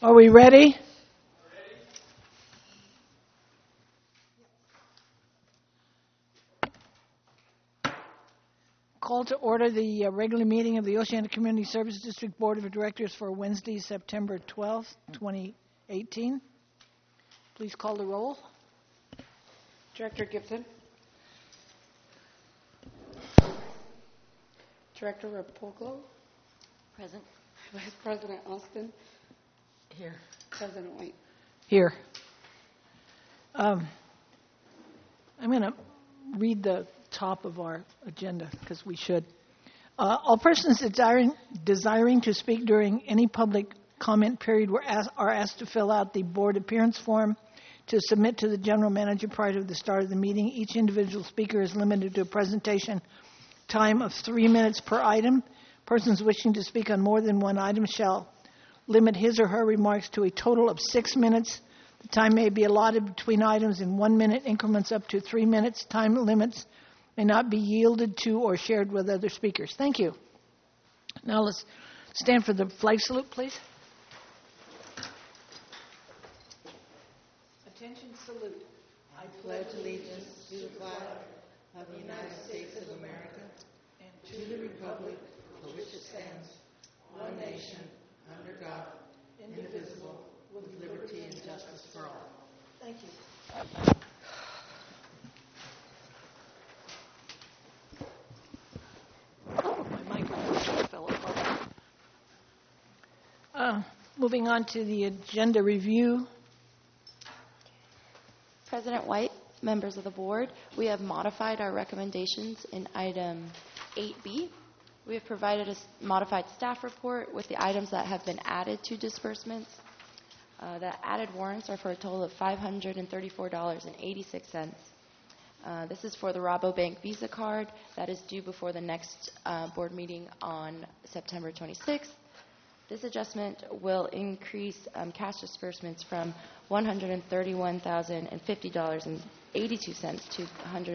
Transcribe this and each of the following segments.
Are we ready? Call to order the regular meeting of the Oceana Community Services District Board of Directors for Wednesday, September 12th, 2018. Please call the roll. Director Gibson. Director Rapoglo. Present. Vice President Austin. Here. President White. Here. I'm going to read the top of our agenda because we should. All persons desiring to speak during any public comment period are asked to fill out the board appearance form to submit to the general manager prior to the start of the meeting. Each individual speaker is limited to a presentation time of 3 minutes per item. Persons wishing to speak on more than one item shall limit his or her remarks to a total of 6 minutes. The time may be allotted between items in 1 minute increments up to 3 minutes. Time limits may not be yielded to or shared with other speakers. Thank you. Now let's stand for the flag salute, please. Attention, salute. I pledge allegiance to the flag of the United States of America and to the republic for which it stands, one nation, under God, indivisible, with liberty and justice for all. Thank you. My microphone fell apart. Moving on to the agenda review. President White, members of the board, we have modified our recommendations in item 8B. We have provided a modified staff report with the items that have been added to disbursements. The added warrants are for a total of $534.86. This is for the Rabobank Visa card that is due before the next board meeting on September 26th. This adjustment will increase cash disbursements from $131,050.82 to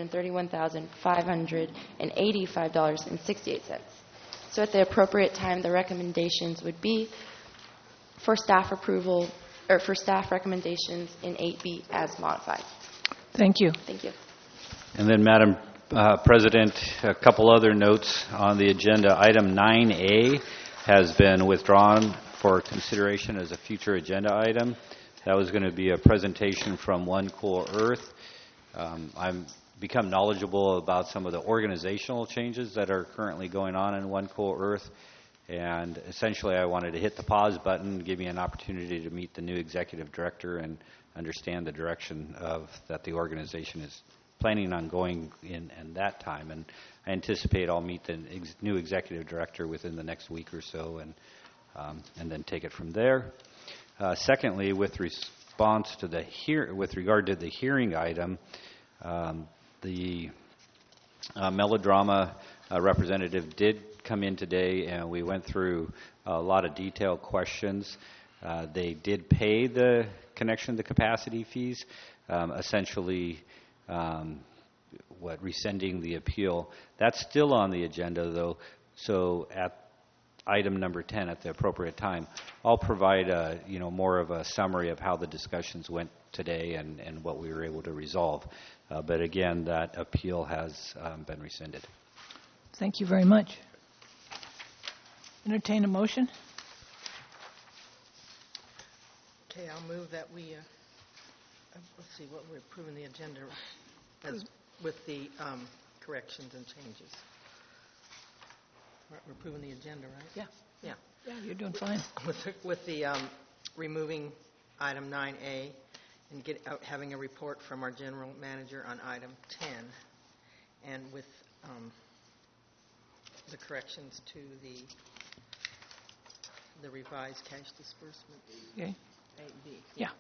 $131,585.68. So at the appropriate time, the recommendations would be for staff approval, or for staff recommendations in 8B as modified. Thank you. Thank you. And then, Madam President, a couple other notes on the agenda. Item 9A has been withdrawn for consideration as a future agenda item. That was going to be a presentation from One Cool Earth. I'm become knowledgeable about some of the organizational changes that are currently going on in One Cool Earth. And essentially, I wanted to hit the pause button, give me an opportunity to meet the new executive director and understand the direction that the organization is planning on going in that time. And I anticipate I'll meet the new executive director within the next week or so and then take it from there. Secondly, with regard to the hearing item, the melodrama representative did come in today, and we went through a lot of detailed questions. They did pay the connection to capacity fees, essentially rescinding the appeal. That's still on the agenda, though, so at item number 10 at the appropriate time, I'll provide more of a summary of how the discussions went today and what we were able to resolve. But again, that appeal has been rescinded. Thank you very much. Entertain a motion. Okay, I'll move that we, let's see what we're approving the agenda with the corrections and changes. We're approving the agenda, right? Yeah. Yeah. Yeah, you're doing fine. With the removing item 9A and having a report from our general manager on item 10, and with the corrections to the revised cash disbursement. Okay. 8B. Yeah.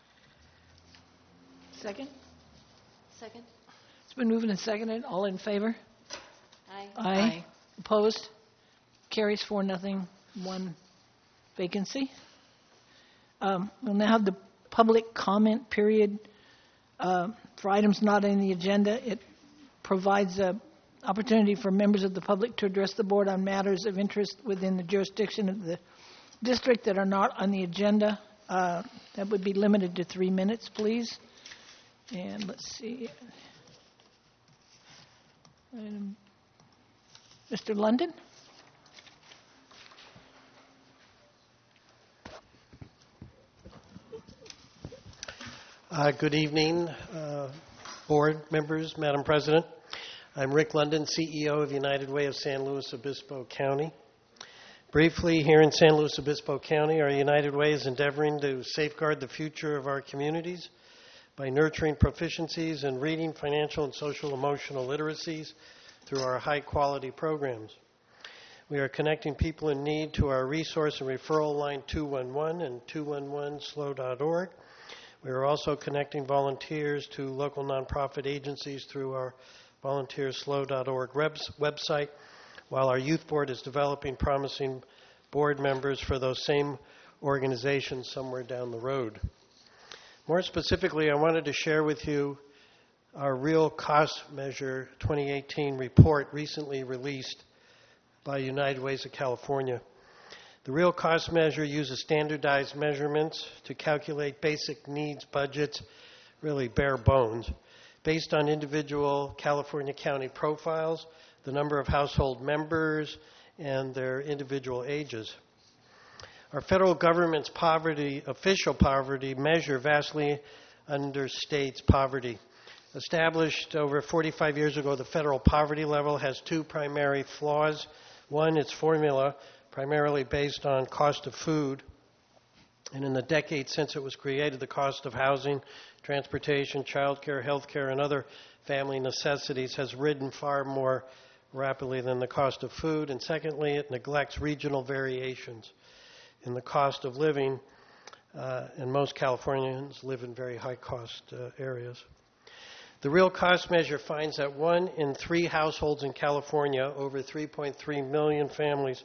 Second? Second? It's been moved and seconded. All in favor? Aye. Aye. Opposed? Carries 4-0, 1 vacancy. We'll now have the public comment period for items not on the agenda. It provides an opportunity for members of the public to address the board on matters of interest within the jurisdiction of the district that are not on the agenda. That would be limited to 3 minutes, please. And let's see. Mr. London? Good evening, board members, Madam President. I'm Rick London, CEO of United Way of San Luis Obispo County. Briefly, here in San Luis Obispo County, our United Way is endeavoring to safeguard the future of our communities by nurturing proficiencies in reading, financial, and social-emotional literacies through our high-quality programs. We are connecting people in need to our resource and referral line 211 and 211slow.org. We are also connecting volunteers to local nonprofit agencies through our volunteerslow.org website, while our youth board is developing promising board members for those same organizations somewhere down the road. More specifically, I wanted to share with you our Real Cost Measure 2018 report recently released by United Ways of California. The Real Cost Measure uses standardized measurements to calculate basic needs budgets, really bare bones, based on individual California county profiles, the number of household members, and their individual ages. Our federal government's official poverty measure vastly understates poverty. Established over 45 years ago, the federal poverty level has two primary flaws. One, its formula, primarily based on cost of food, and in the decades since it was created, the cost of housing, transportation, childcare, healthcare, and other family necessities has risen far more rapidly than the cost of food. And secondly, it neglects regional variations in the cost of living, and most Californians live in very high-cost areas. The Real Cost Measure finds that 1 in 3 households in California, over 3.3 million families,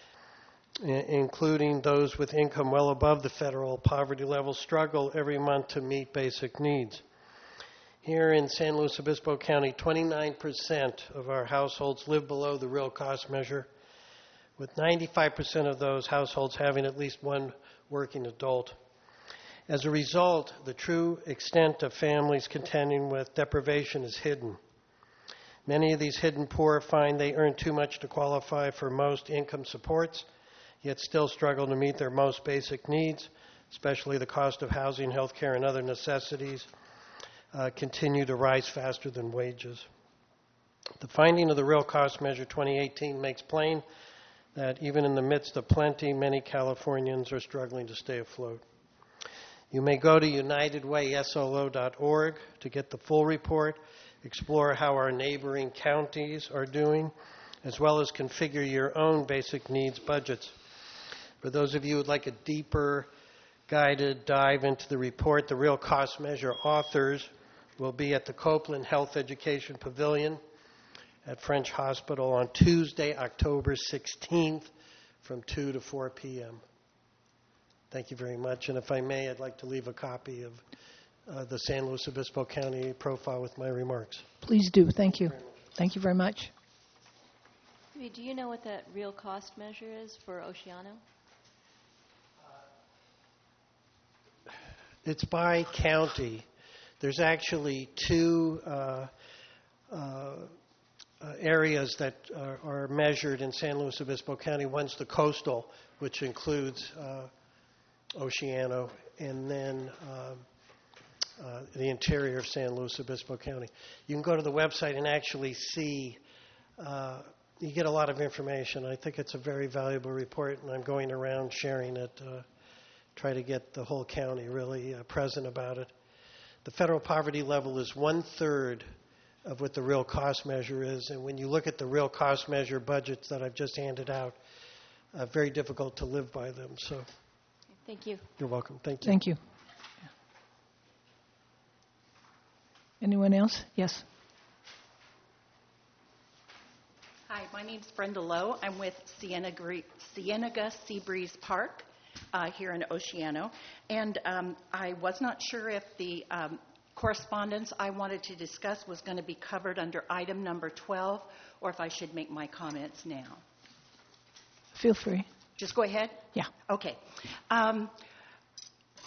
including those with income well above the federal poverty level, struggle every month to meet basic needs. Here in San Luis Obispo County, 29% of our households live below the Real Cost Measure, with 95% of those households having at least one working adult. As a result, the true extent of families contending with deprivation is hidden. Many of these hidden poor find they earn too much to qualify for most income supports, yet still struggle to meet their most basic needs, especially the cost of housing, health care, and other necessities continue to rise faster than wages. The finding of the Real Cost Measure 2018 makes plain that even in the midst of plenty, many Californians are struggling to stay afloat. You may go to unitedwayslo.org to get the full report, explore how our neighboring counties are doing, as well as configure your own basic needs budgets. For those of you who would like a deeper guided dive into the report, the Real Cost Measure authors will be at the Copeland Health Education Pavilion at French Hospital on Tuesday, October 16th from 2 to 4 p.m. Thank you very much. And if I may, I'd like to leave a copy of the San Luis Obispo County profile with my remarks. Please do. Thank you. Thank you very much. Do you know what that real cost measure is for Oceano? It's by county. There's actually 2 areas that are measured in San Luis Obispo County. One's the coastal, which includes Oceano, and then the interior of San Luis Obispo County. You can go to the website and actually see, you get a lot of information. I think it's a very valuable report, and I'm going around sharing it, try to get the whole county really present about it. The federal poverty level is 1/3 of what the Real Cost Measure is, and when you look at the Real Cost Measure budgets that I've just handed out, very difficult to live by them. So, thank you. You're welcome. Thank you. Thank you. Anyone else? Yes. Hi, my name's Brenda Lowe. I'm with Cienega Seabreeze Park here in Oceano. And I was not sure if the correspondence I wanted to discuss was going to be covered under item number 12 or if I should make my comments now. Feel free. Just go ahead? Yeah. Okay.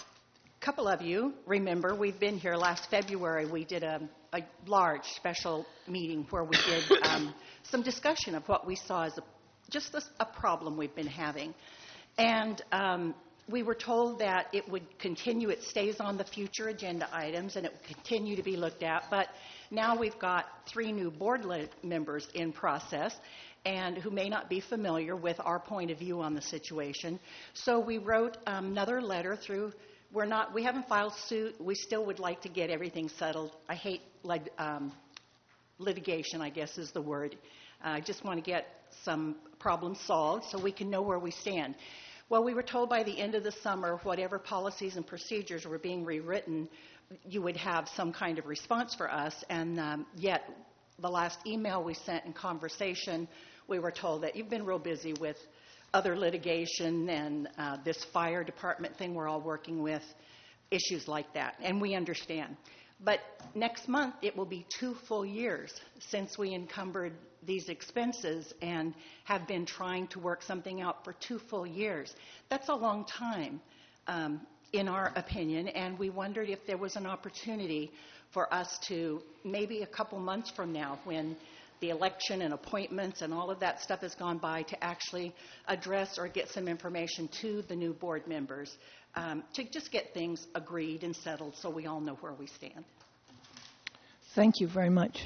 couple of you remember, we've been here last February. We did a large special meeting where we did some discussion of what we saw as just a problem we've been having. And we were told that it would continue, it stays on the future agenda items, and it would continue to be looked at. But now we've got 3 new board members in process, and who may not be familiar with our point of view on the situation. So we wrote another letter through. We haven't filed suit. We still would like to get everything settled. I hate litigation, I guess is the word. I just want to get some problems solved so we can know where we stand. Well, we were told by the end of the summer, whatever policies and procedures were being rewritten, you would have some kind of response for us. And yet, the last email we sent in conversation, we were told that you've been real busy with other litigation and this fire department thing we're all working with, issues like that. And we understand. But next month, it will be 2 full years since we encumbered these expenses and have been trying to work something out for 2 full years. That's a long time, in our opinion, and we wondered if there was an opportunity for us to, maybe a couple months from now, when the election and appointments and all of that stuff has gone by, to actually address or get some information to the new board members to just get things agreed and settled so we all know where we stand. Thank you very much.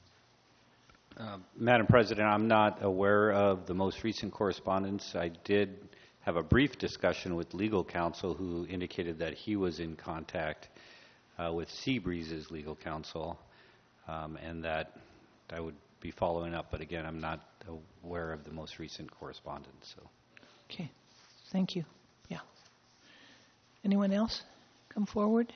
Madam President, I'm not aware of the most recent correspondence. I did have a brief discussion with legal counsel who indicated that he was in contact with Seabreeze's legal counsel and that I would be following up. But again, I'm not aware of the most recent correspondence. So. Okay. Thank you. Yeah. Anyone else come forward?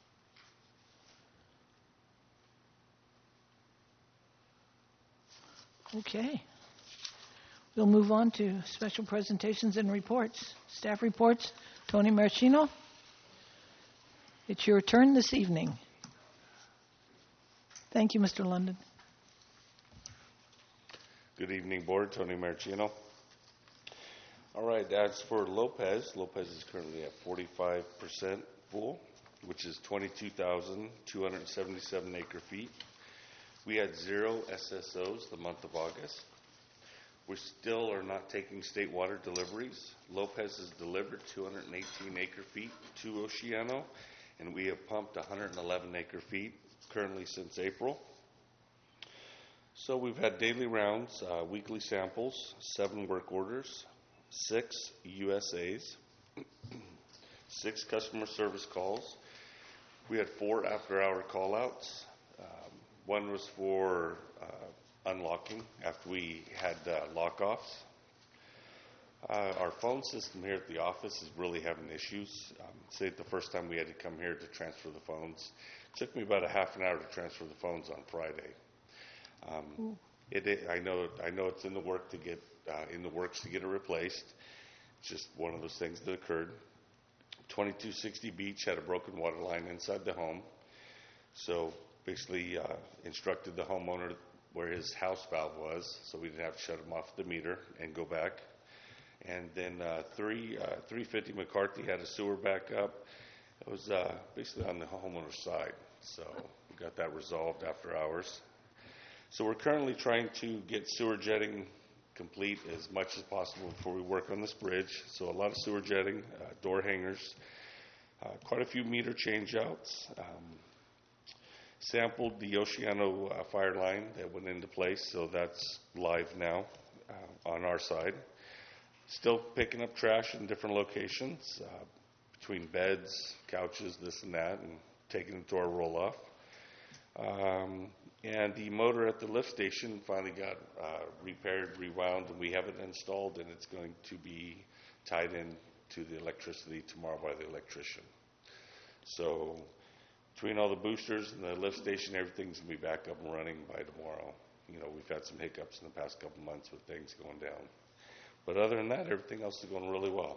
Okay. We'll move on to special presentations and reports. Staff reports. Tony Maraschino, it's your turn this evening. Thank you, Mr. London. Good evening, Board. Tony Maraschino. All right, as for Lopez is currently at 45% full, which is 22,277 acre feet. We had 0 SSOs the month of August. We still are not taking state water deliveries. Lopez has delivered 218 acre feet to Oceano, and we have pumped 111 acre feet currently since April. So we've had daily rounds, weekly samples, 7 work orders, 6 USAs, 6 customer service calls. We had 4 after-hour call-outs. One was for unlocking after we had lock-offs. Our phone system here at the office is really having issues. Say the first time we had to come here to transfer the phones. It took me about a half an hour to transfer the phones on Friday. I know it's in the works to get it replaced. It's just one of those things that occurred. 2260 Beach had a broken water line inside the home. So basically instructed the homeowner where his house valve was, so we didn't have to shut him off the meter and go back. And then 350 McCarthy had a sewer backup. It was basically on the homeowner's side, so we got that resolved after hours. So we're currently trying to get sewer jetting complete as much as possible before we work on this bridge. So a lot of sewer jetting, door hangers, quite a few meter change-outs. Sampled the Oceano fire line that went into place, so that's live now on our side. Still picking up trash in different locations, between beds, couches, this and that, and taking it to our roll-off. And the motor at the lift station finally got repaired, rewound, and we have it installed, and it's going to be tied in to the electricity tomorrow by the electrician. So between all the boosters and the lift station, everything's going to be back up and running by tomorrow. You know, we've had some hiccups in the past couple months with things going down. But other than that, everything else is going really well.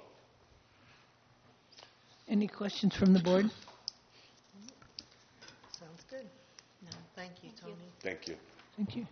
Any questions from the board? Sounds good. No, thank you, Tony. Thank you. Thank you.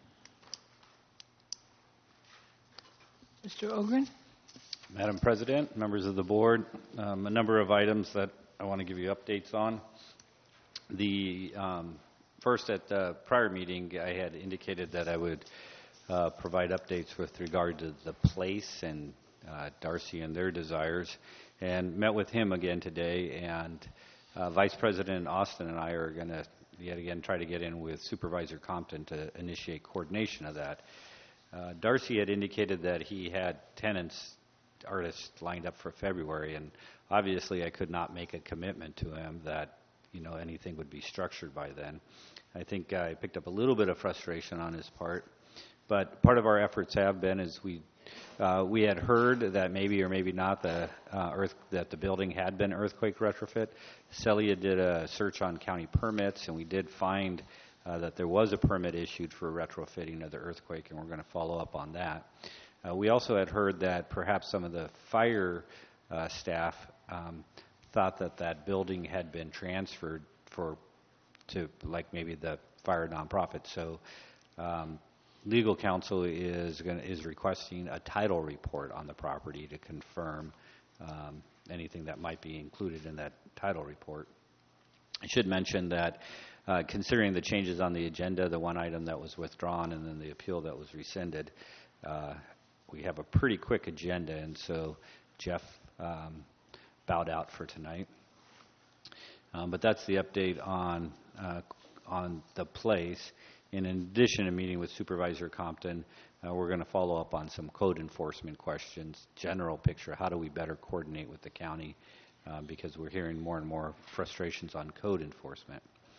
Mr. Ogren? Madam President, members of the board, a number of items that I want to give you updates on. The first, at the prior meeting, I had indicated that I would provide updates with regard to the place and Darcy and their desires, and met with him again today. And Vice President Austin and I are going to yet again try to get in with Supervisor Compton to initiate coordination of that. Darcy had indicated that he had artists lined up for February, and obviously I could not make a commitment to him that anything would be structured by then. I think I picked up a little bit of frustration on his part, but part of our efforts have been is we had heard that maybe or maybe not that the building had been earthquake retrofit. Celia did a search on county permits, and we did find that there was a permit issued for retrofitting of the earthquake, and we're going to follow up on that. We also had heard that perhaps some of the fire staff thought that building had been transferred to like maybe the fire nonprofit. So legal counsel is requesting a title report on the property to confirm anything that might be included in that title report. I should mention that considering the changes on the agenda, the one item that was withdrawn and then the appeal that was rescinded, we have a pretty quick agenda, and so Jeff bowed out for tonight. But that's the update on the place. And in addition to meeting with Supervisor Compton, we're going to follow up on some code enforcement questions, general picture, how do we better coordinate with the county, because we're hearing more and more frustrations on code enforcement.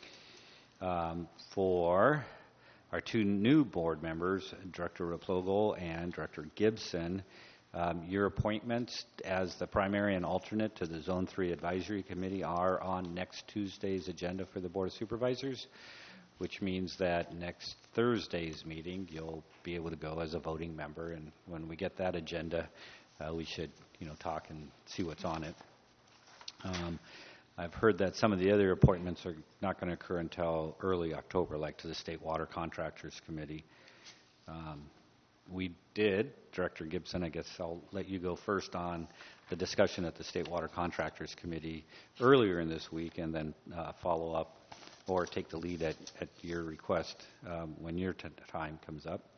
For our two new board members, Director Replogle and Director Gibson, your appointments as the primary and alternate to the Zone 3 Advisory Committee are on next Tuesday's agenda for the Board of Supervisors, which means that next Thursday's meeting you'll be able to go as a voting member, and when we get that agenda, we should talk and see what's on it. I've heard that some of the other appointments are not going to occur until early October, like to the State Water Contractors Committee. We did, Director Gibson, I guess I'll let you go first on the discussion at the State Water Contractors Committee earlier in this week, and then follow up or take the lead at your request when your time comes up.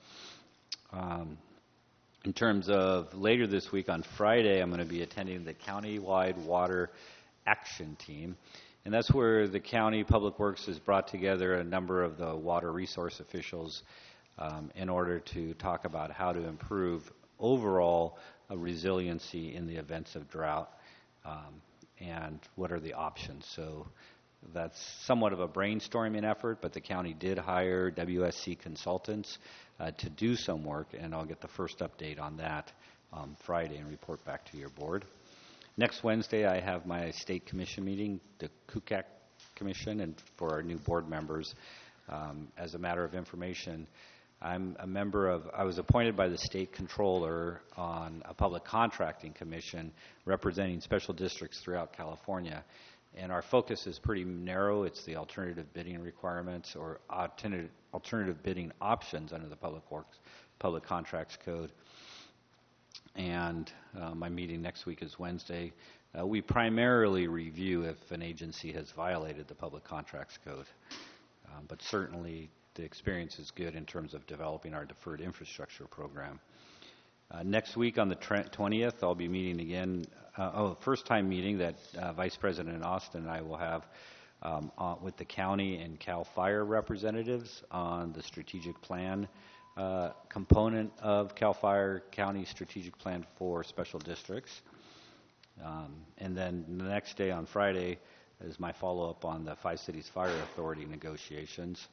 In terms of later this week on Friday, I'm going to be attending the County-wide Water Action Team, and that's where the County Public Works has brought together a number of the water resource officials in order to talk about how to improve overall resiliency in the events of drought, and what are the options. So that's somewhat of a brainstorming effort, but the county did hire WSC consultants to do some work, and I'll get the first update on that Friday and report back to your board. Next Wednesday, I have my state commission meeting, the KUCAC Commission, and for our new board members. As a matter of information, I was appointed by the state controller on a public contracting commission representing special districts throughout California. And our focus is pretty narrow. It's the alternative bidding requirements or alternative bidding options under the Public Contracts Code. And my meeting next week is Wednesday. We primarily review if an agency has violated the Public Contracts Code. But certainly the experience is good in terms of developing our deferred infrastructure program. Next week on the 20th, I'll be meeting again. First time meeting that Vice President Austin and I will have with the county and CAL FIRE representatives on the strategic plan component of CAL FIRE County Strategic Plan for Special Districts. And then the next day on Friday is my follow-up on the Five Cities Fire Authority negotiations.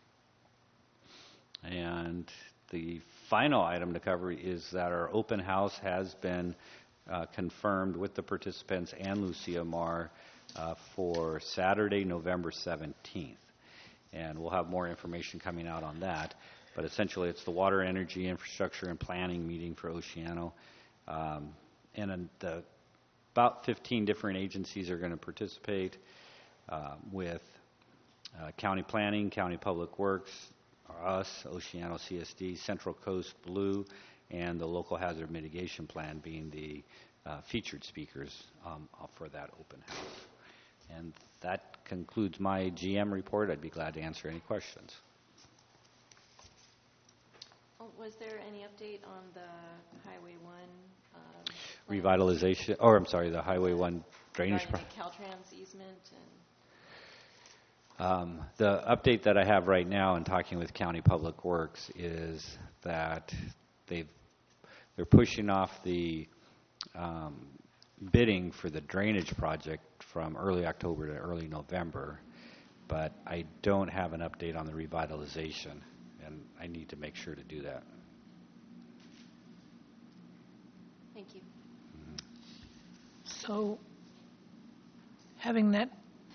And the final item to cover is that our open house has been confirmed with the participants and Lucia Mar for Saturday, November 17th. And we'll have more information coming out on that. But essentially, it's the Water, Energy, Infrastructure, and Planning meeting for Oceano. And about 15 different agencies are going to participate with County Planning, County Public Works, us, Oceano CSD, Central Coast Blue, and the Local Hazard Mitigation Plan being the featured speakers for that open house. And that concludes my GM report. I'd be glad to answer any questions. Oh, was there any update on the Highway 1? Revitalization, or I'm sorry, the Highway 1 drainage regarding the Caltrans easement the update that I have right now in talking with County Public Works is that they're pushing off the bidding for the drainage project from early October to early November, but I don't have an update on the revitalization, and I need to make sure to do that. Thank you. So having that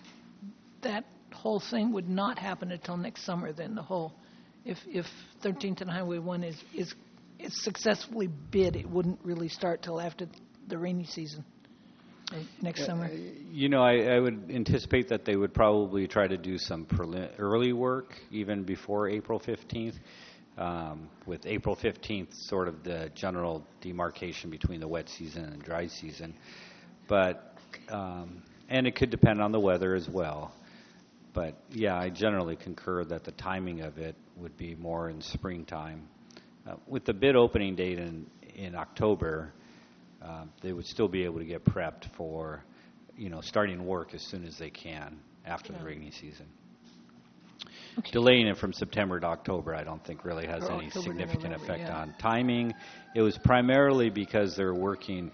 whole thing would not happen until next summer then, the whole, if 13th and Highway 1 is successfully bid, it wouldn't really start till after the rainy season, next summer. You know, I would anticipate that they would probably try to do some early work even before April 15th, with April 15th sort of the general demarcation between the wet season and dry season. But, and it could depend on the weather as well. But, yeah, I generally concur that the timing of it would be more in springtime. With the bid opening date in October, they would still be able to get prepped for, starting work as soon as they can after the rainy season. Okay. Delaying it from September to October, I don't think really has Or any October to significant November, effect yeah. on timing. It was primarily because they're working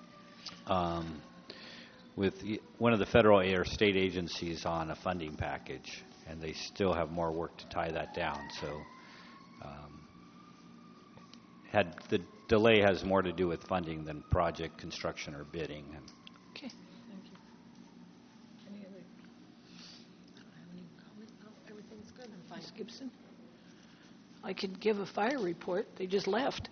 with one of the federal or state agencies on a funding package, and they still have more work to tie that down. So had the delay has more to do with funding than project construction or bidding. Okay, thank you. Any other? I don't have any comment. No, everything's good. I'm fine. Ms. Gibson? I could give a fire report. They just left.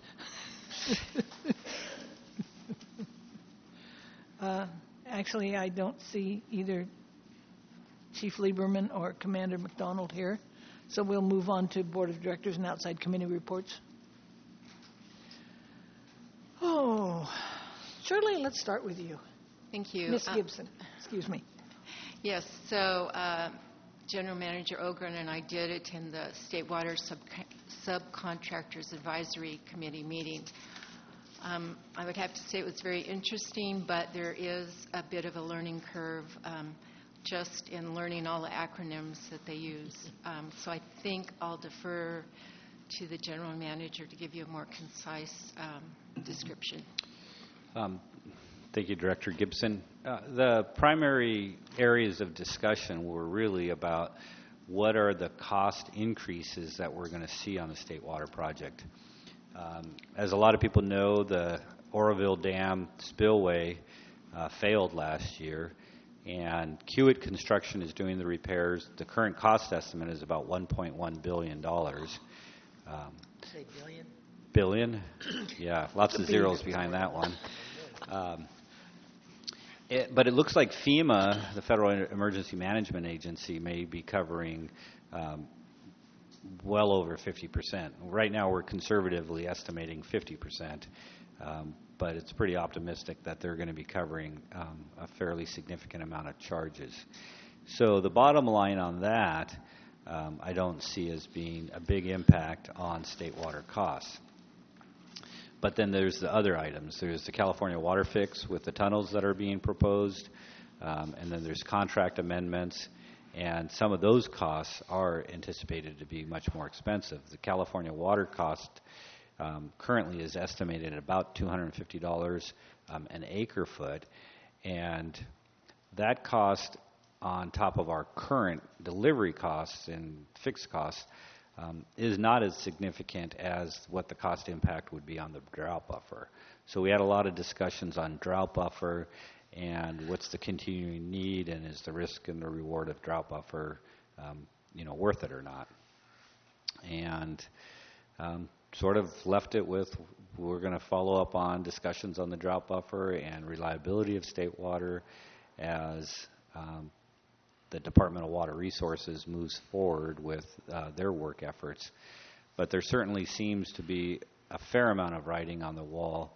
Actually, I don't see either Chief Lieberman or Commander McDonald here, so we'll move on to Board of Directors and outside committee reports. Oh, Shirley, let's start with you. Thank you. Ms. Gibson, excuse me. Yes, so General Manager Ogren and I did attend the State Water Subcontractors Advisory Committee meeting. I would have to say it was very interesting, but there is a bit of a learning curve just in learning all the acronyms that they use. So I think I'll defer to the General Manager to give you a more concise description. Thank you, Director Gibson. The primary areas of discussion were really about what are the cost increases that we're going to see on the State Water project. As a lot of people know, the Oroville Dam spillway failed last year, and Kiewit Construction is doing the repairs. The current cost estimate is about $1.1 billion. Say billion? Billion? Yeah, lots of zeros behind that one. But it looks like FEMA, the Federal Emergency Management Agency, may be covering well over 50%. Right now we're conservatively estimating 50%, but it's pretty optimistic that they're going to be covering a fairly significant amount of charges. So the bottom line on that, I don't see as being a big impact on state water costs. But then there's the other items. There's the California Water Fix with the tunnels that are being proposed, and then there's contract amendments, and some of those costs are anticipated to be much more expensive. The California water cost currently is estimated at about $250 an acre foot, and that cost on top of our current delivery costs and fixed costs is not as significant as what the cost impact would be on the drought buffer. So we had a lot of discussions on drought buffer and what's the continuing need, and is the risk and the reward of drought buffer worth it or not. And sort of left it with, we're going to follow up on discussions on the drought buffer and reliability of state water as the Department of Water Resources moves forward with their work efforts. But there certainly seems to be a fair amount of writing on the wall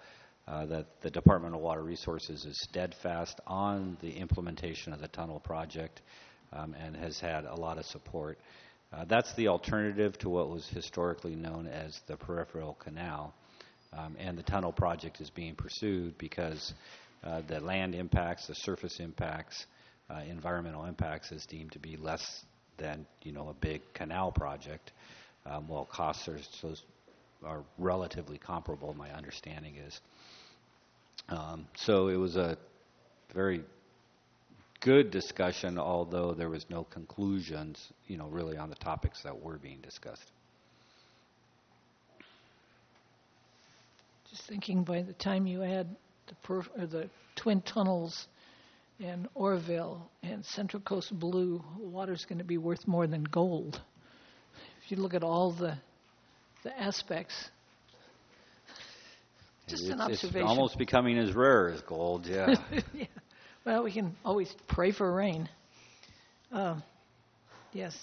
that the Department of Water Resources is steadfast on the implementation of the tunnel project and has had a lot of support. That's the alternative to what was historically known as the peripheral canal. And the tunnel project is being pursued because the land impacts, the surface impacts, environmental impacts is deemed to be less than, a big canal project, while costs are relatively comparable, my understanding is. So it was a very good discussion, although there was no conclusions, really on the topics that were being discussed. Just thinking, by the time you add the twin tunnels and Oroville and Central Coast Blue, water's going to be worth more than gold. If you look at all the aspects. Just an observation. It's almost becoming as rare as gold, yeah. Yeah. Well, we can always pray for rain. Yes.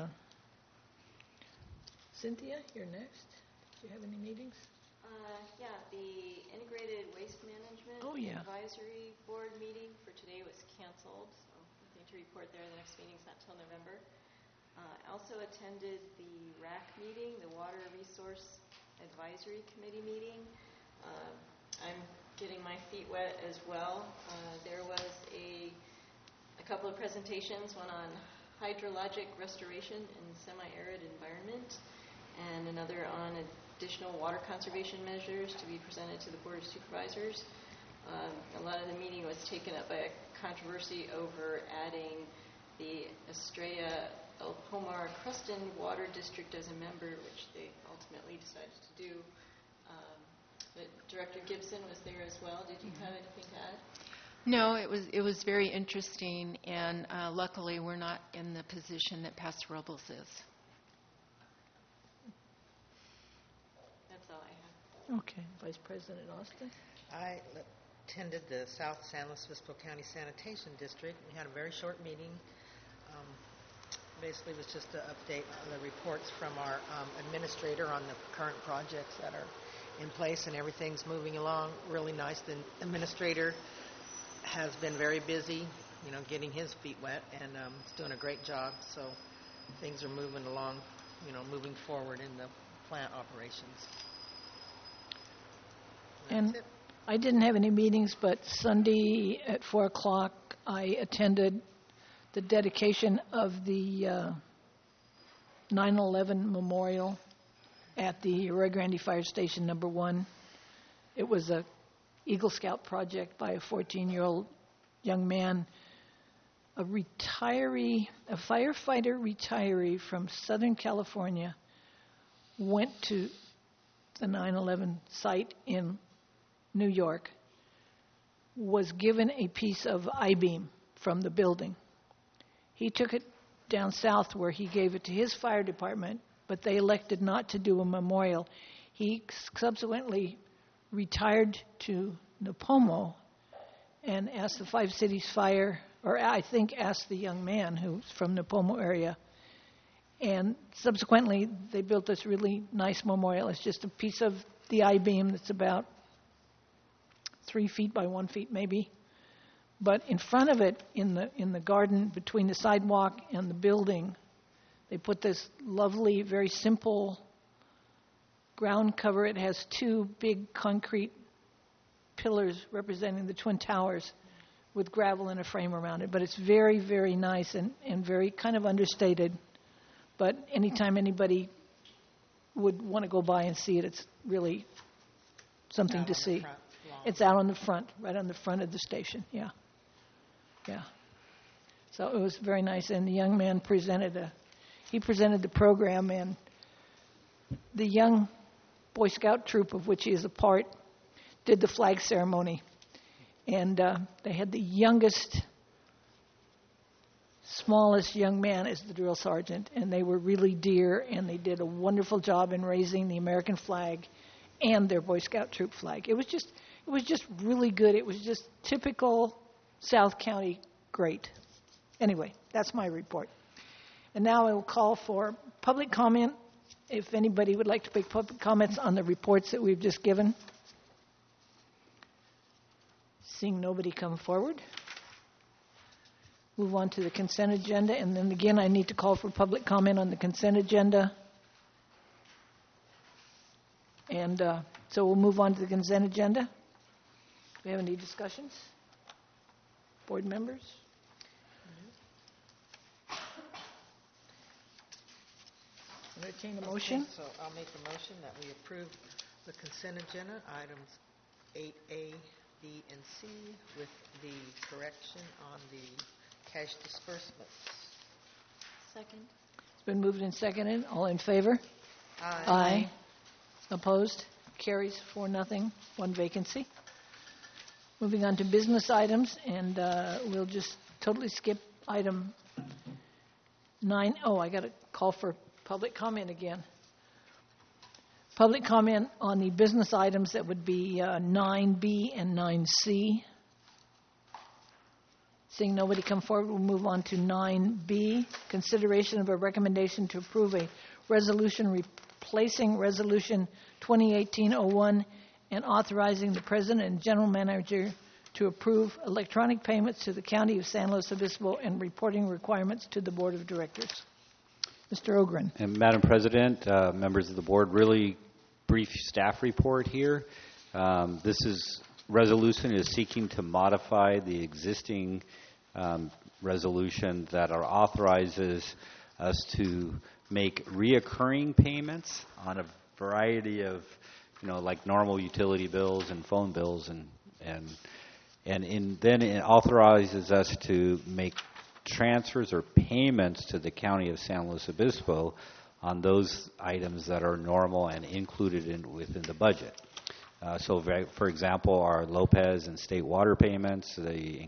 Cynthia, you're next. Do you have any meetings? Yeah, the Integrated Waste Management Advisory Board meeting for today was canceled, so nothing to report there. The next meeting's not till November. I also attended the RAC meeting, the Water Resource Advisory Committee meeting. I'm getting my feet wet as well. There was a couple of presentations, one on hydrologic restoration in semi-arid environment, and another on additional water conservation measures to be presented to the Board of Supervisors. A lot of the meeting was taken up by a controversy over adding the Estrella El Pomar Cruston Water District as a member, which they ultimately decided to do. But Director Gibson was there as well. Did you have anything to add? No, it was very interesting, and luckily we're not in the position that Pastor Robles is. That's all I have. Okay. Vice President Austin? I attended the South San Luis Obispo County Sanitation District. We had a very short meeting. Basically, it was just to update on the reports from our administrator on the current projects that are in place, and everything's moving along really nice. The administrator has been very busy, getting his feet wet, and is doing a great job. So things are moving along, moving forward in the plant operations. And I didn't have any meetings, but Sunday at 4 o'clock, I attended the dedication of the 9/11 memorial at the Rio Grande Fire Station number 1. It was a Eagle Scout project by a 14-year-old young man, a firefighter retiree from Southern California, went to the 9/11 site in New York, was given a piece of I-beam from the building. He took it down south where he gave it to his fire department, but they elected not to do a memorial. He subsequently retired to Napomo and asked the Five Cities Fire, or I think asked the young man who's from the Napomo area. And subsequently, they built this really nice memorial. It's just a piece of the I-beam that's about 3 feet by 1 feet maybe. But in front of it, in the garden between the sidewalk and the building, they put this lovely, very simple ground cover. It has 2 big concrete pillars representing the Twin Towers with gravel and a frame around it. But it's very, very nice and very kind of understated. But anytime anybody would want to go by and see it, it's really something to see. It's out on the front, right on the front of the station, yeah. Yeah. So it was very nice, and the young man presented the program, and the young Boy Scout troop of which he is a part did the flag ceremony. And they had the youngest, smallest young man as the drill sergeant, and they were really dear, and they did a wonderful job in raising the American flag and their Boy Scout troop flag. It was just really good. It was just typical South County great. Anyway, that's my report. And now I will call for public comment, if anybody would like to make public comments on the reports that we've just given. Seeing nobody come forward, move on to the consent agenda, and then again, I need to call for public comment on the consent agenda. And so we'll move on to the consent agenda. Do we have any discussions? Board members? Entertain a motion? Okay, so I'll make a motion that we approve the consent agenda, items 8A, B, and C, with the correction on the cash disbursements. Second. It's been moved and seconded. All in favor? Aye. Opposed? Carries 4-0, 1 vacancy. Moving on to business items, and we'll just totally skip item 9. Oh, I got to call for public comment again. Public comment on the business items that would be 9B and 9C. Seeing nobody come forward, we'll move on to 9B, consideration of a recommendation to approve a resolution replacing Resolution 2018-01 and authorizing the President and General Manager to approve electronic payments to the County of San Luis Obispo and reporting requirements to the Board of Directors. Mr. Ogren. And Madam President, members of the board, really brief staff report here. This resolution is seeking to modify the existing resolution that authorizes us to make reoccurring payments on a variety of, like normal utility bills and phone bills, then it authorizes us to make transfers or payments to the County of San Luis Obispo on those items that are normal and included within the budget. So, for example, our Lopez and state water payments, the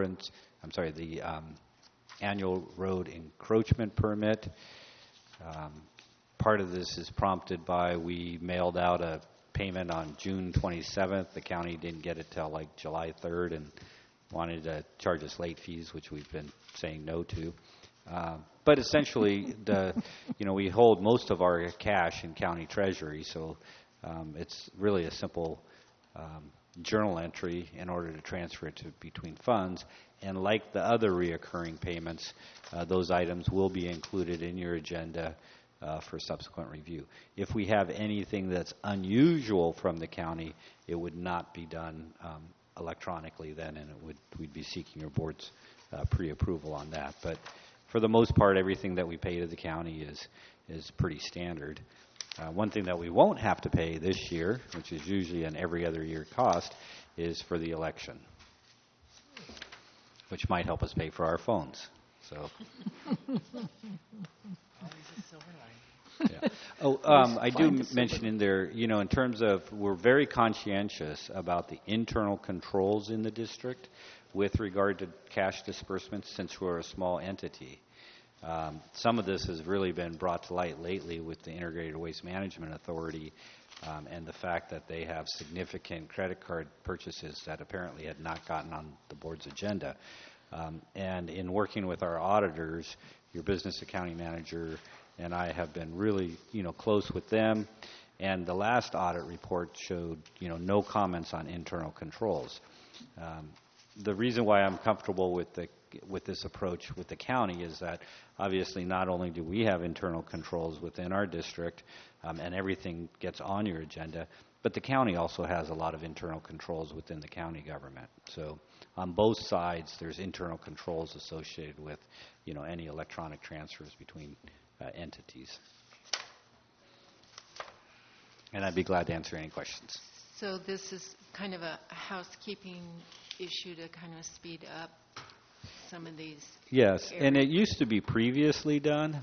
annual road encroachment permit. Part of this is prompted by we mailed out a payment on June 27th. The county didn't get it till like July 3rd and wanted to charge us late fees, which we've been saying no to. But essentially, we hold most of our cash in county treasury, so it's really a simple journal entry in order to transfer it between funds. And like the other reoccurring payments, those items will be included in your agenda for subsequent review. If we have anything that's unusual from the county, it would not be done electronically then, and we'd be seeking your board's pre-approval on that. But for the most part, everything that we pay to the county is pretty standard. One thing that we won't have to pay this year, which is usually an every other year cost, is for the election, which might help us pay for our phones. So. Yeah. I do mention in there, in terms of we're very conscientious about the internal controls in the district with regard to cash disbursements since we're a small entity. Some of this has really been brought to light lately with the Integrated Waste Management Authority and the fact that they have significant credit card purchases that apparently had not gotten on the board's agenda. And in working with our auditors, your business accounting manager and I have been really, close with them. And the last audit report showed, no comments on internal controls. The reason why I'm comfortable with this approach with the county is that obviously not only do we have internal controls within our district and everything gets on your agenda, but the county also has a lot of internal controls within the county government. So on both sides, there's internal controls associated with, any electronic transfers between entities. And I'd be glad to answer any questions. So this is kind of a housekeeping issue to kind of speed up some of these Yes, areas. And it used to be previously done,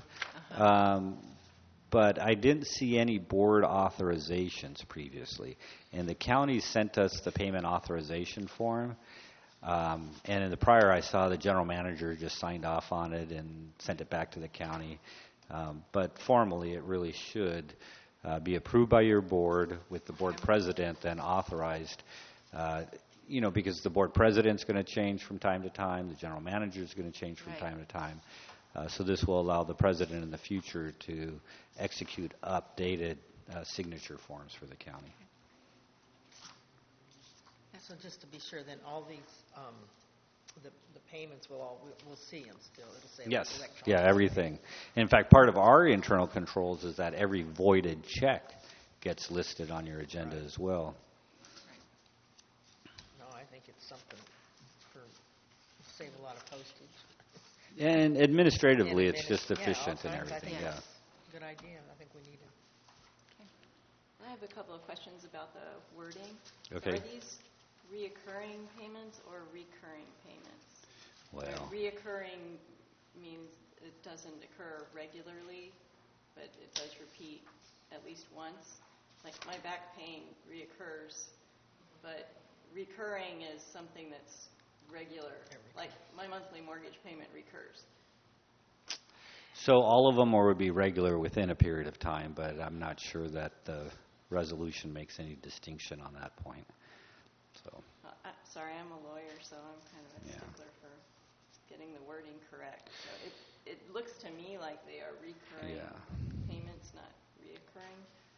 but I didn't see any board authorizations previously. And the county sent us the payment authorization form. And in the prior, I saw the general manager just signed off on it and sent it back to the county. But formally, it really should be approved by your board with the board president then authorized, because the board president's going to change from time to time, the general manager is going to change from time to time. So this will allow the president in the future to execute updated signature forms for the county. Yes. So just to be sure, then all these, the payments we'll see them still. It'll say Yes, electronic. yeah, everything. In fact, part of our internal controls is that every voided check gets listed on your agenda as well. No, I think it's something save a lot of postage. And administratively, And it's just yeah, all efficient and kinds. I everything, think yeah. that's a good idea. I think we need it. I have a couple of questions about the wording. Okay. Are these reoccurring payments or recurring payments? Well, Reoccurring means it doesn't occur regularly, but it does repeat at least once. Like my back pain reoccurs, but recurring is something that's regular. Like my monthly mortgage payment recurs. so all of them would be regular within a period of time, but I'm not sure that the resolution makes any distinction on that point. So, Sorry, I'm a lawyer, so I'm kind of a Yeah. stickler for getting the wording correct. So it looks to me like they are recurring yeah. payments, not reoccurring.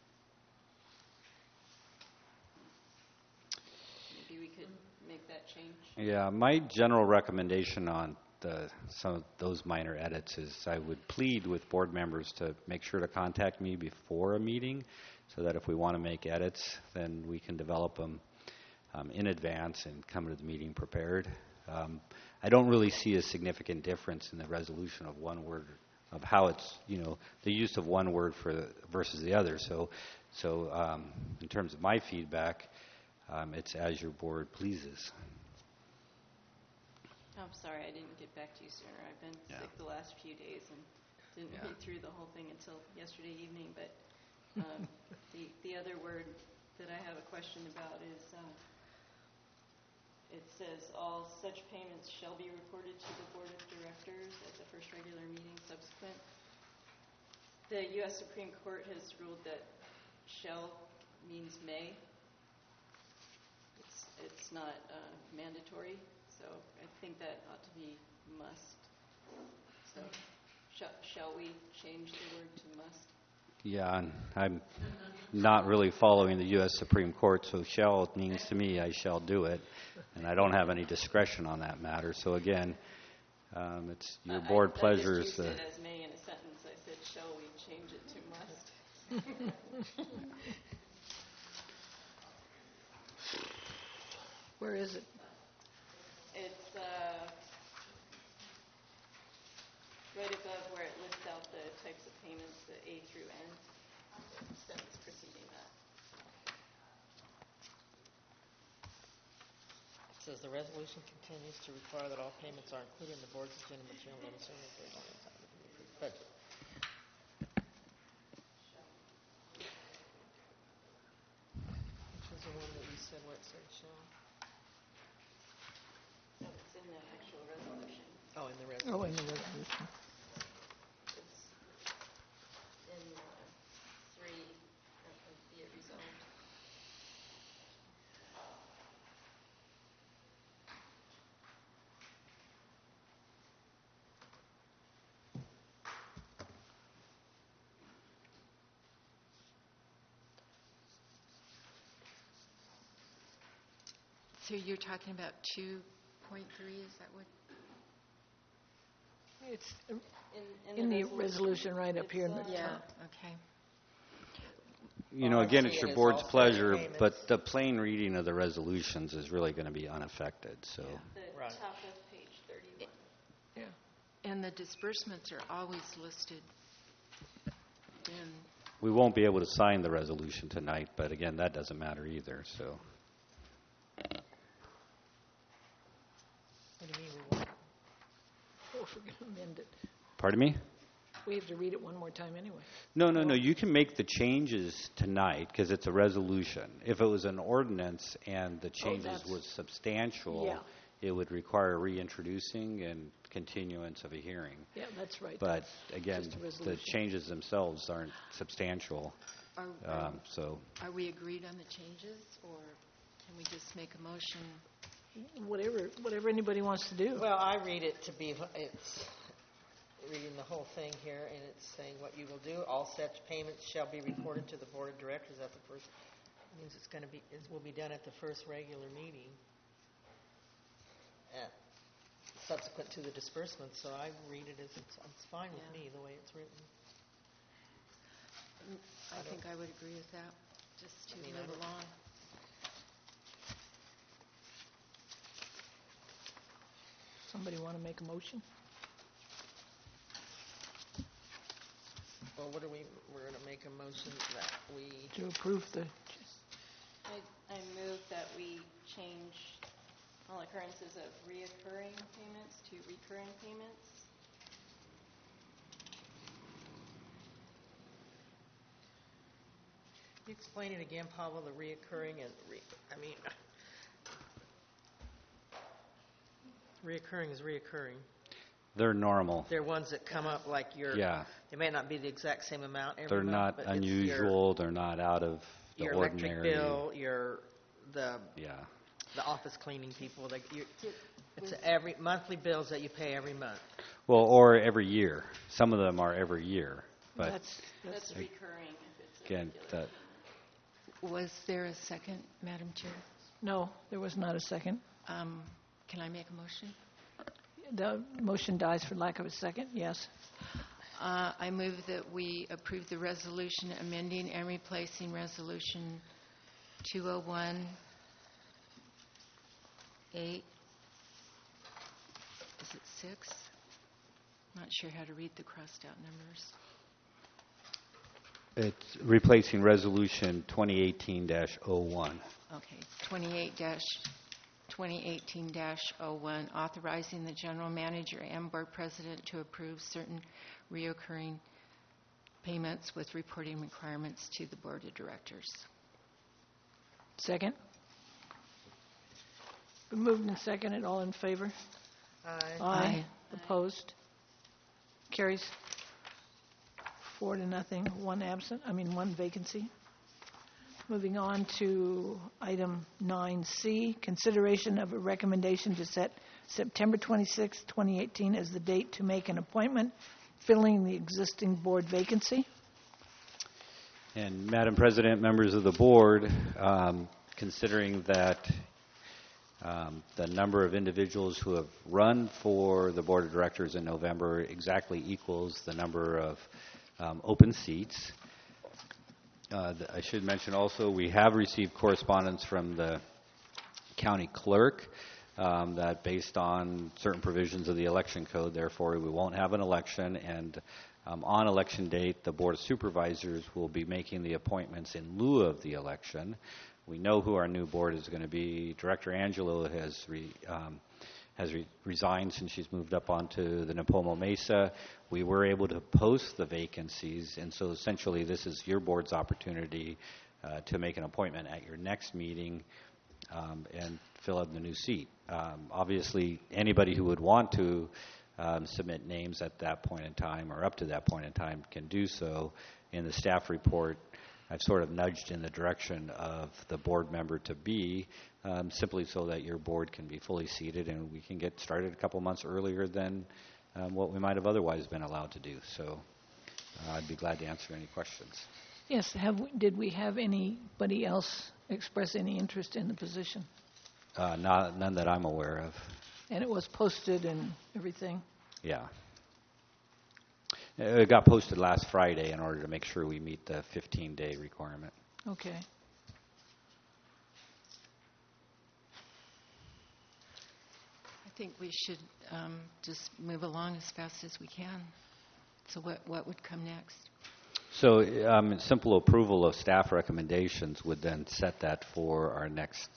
Maybe we could make that change. Yeah, my general recommendation on some of those minor edits is I would plead with board members to make sure to contact me before a meeting so that if we want to make edits, then we can develop them in advance and come to the meeting prepared. I don't really see a significant difference in the resolution of one word, of how it's, the use of one word versus the other. So in terms of my feedback, it's as your board pleases. I'm sorry, I didn't get back to you sooner. I've been sick the last few days and didn't read through the whole thing until yesterday evening. But the other word that I have a question about is it says all such payments shall be reported to the Board of Directors at the first regular meeting subsequent. The U.S. Supreme Court has ruled that shall means may. It's not mandatory. So I think that ought to be must. So shall we change the word to must? Yeah, and I'm not really following the U.S. Supreme Court, so shall means to me I shall do it, and I don't have any discretion on that matter. So again, it's your board pleasure. I just used it as may in a sentence. I said, shall we change it to must? Where is it? It's right above where it lists out the types of payments, the A through N, the sentence preceding that. It says the resolution continues to require that all payments are included in the board's agenda material notice of the budget. Which was the one that you said where it said shall? No, it's in the actual resolution. Oh, in the resolution. Oh, in the resolution. It's in 3, be it resolved. So you're talking about 2.3, is that what? It's In the resolution right up here in the top. Yeah, okay. Again, it's see your it as board's all such pleasure, payments. but the plain reading of the resolutions is really going to be unaffected. So, The Right. top of page 31. Yeah. And the disbursements are always listed in, we won't be able to sign the resolution tonight, but again, that doesn't matter either. So, What do you mean we won't? Oh, if we're going to amend it. pardon me? We have to read it one more time anyway. No. You can make the changes tonight because it's a resolution. If it was an ordinance and the changes that's- was substantial, Yeah. it would require reintroducing and continuance of a hearing. Yeah, that's right. But again, just a the resolution. changes themselves aren't substantial. So, are we agreed on the changes, or can we just make a motion? Whatever anybody wants to do. Well, I read it to be, it's reading the whole thing here, and it's saying what you will do. All such payments shall be reported to the Board of Directors at the first Means it's going to be, it will be done at the first regular meeting subsequent to the disbursement, so I read it as it's fine with me, the way it's written. I think I would agree with that, just to move along. Somebody want to make a motion? Well, we're going to make a motion that we... To approve the... I move that we change all occurrences of reoccurring payments to recurring payments. Can you explain it again, Pavel, the reoccurring and... reoccurring is reoccurring. They're normal. They're ones that come up like Yeah. They may not be the exact same amount every They're month, not but it's unusual. They're not out of the your ordinary. electric bill, the Yeah. office cleaning people. It's every monthly bills that you pay every month. Well, or every year. Some of them are every year. But That's recurring if it's again, that Was there a second, Madam Chair? No, there was not a second. Can I make a motion? The motion dies for lack of a second, yes. I move that we approve the resolution amending and replacing Resolution 201-8. Is it 6? I'm not sure how to read the crossed-out numbers. it's replacing Resolution 2018-01. Okay, 2018-01, authorizing the general manager and board president to approve certain reoccurring payments with reporting requirements to the board of directors. Second? Been moved and seconded. All in favor? Aye. Aye. Opposed? Carries 4-0. One vacancy. Moving on to item 9C, consideration of a recommendation to set September 26, 2018 as the date to make an appointment filling the existing board vacancy. And Madam President, members of the board, considering that the number of individuals who have run for the board of directors in November exactly equals the number of open seats. I should mention also we have received correspondence from the county clerk that based on certain provisions of the election code, therefore we won't have an election, and on election date the Board of Supervisors will be making the appointments in lieu of the election. We know who our new board is going to be. Director Angelo has resigned since she's moved up onto the Napomo Mesa. We were able to post the vacancies, and so essentially this is your board's opportunity to make an appointment at your next meeting and fill out the new seat. Obviously, anybody who would want to submit names at that point in time or up to that point in time can do so. In the staff report, I've sort of nudged in the direction of the board member to be, simply so that your board can be fully seated and we can get started a couple months earlier than what we might have otherwise been allowed to do. So I'd be glad to answer any questions. Yes, did we have anybody else express any interest in the position? None that I'm aware of. And it was posted and everything? Yeah. It got posted last Friday in order to make sure we meet the 15-day requirement. Okay. I think we should just move along as fast as we can. So what would come next? So simple approval of staff recommendations would then set that for our next,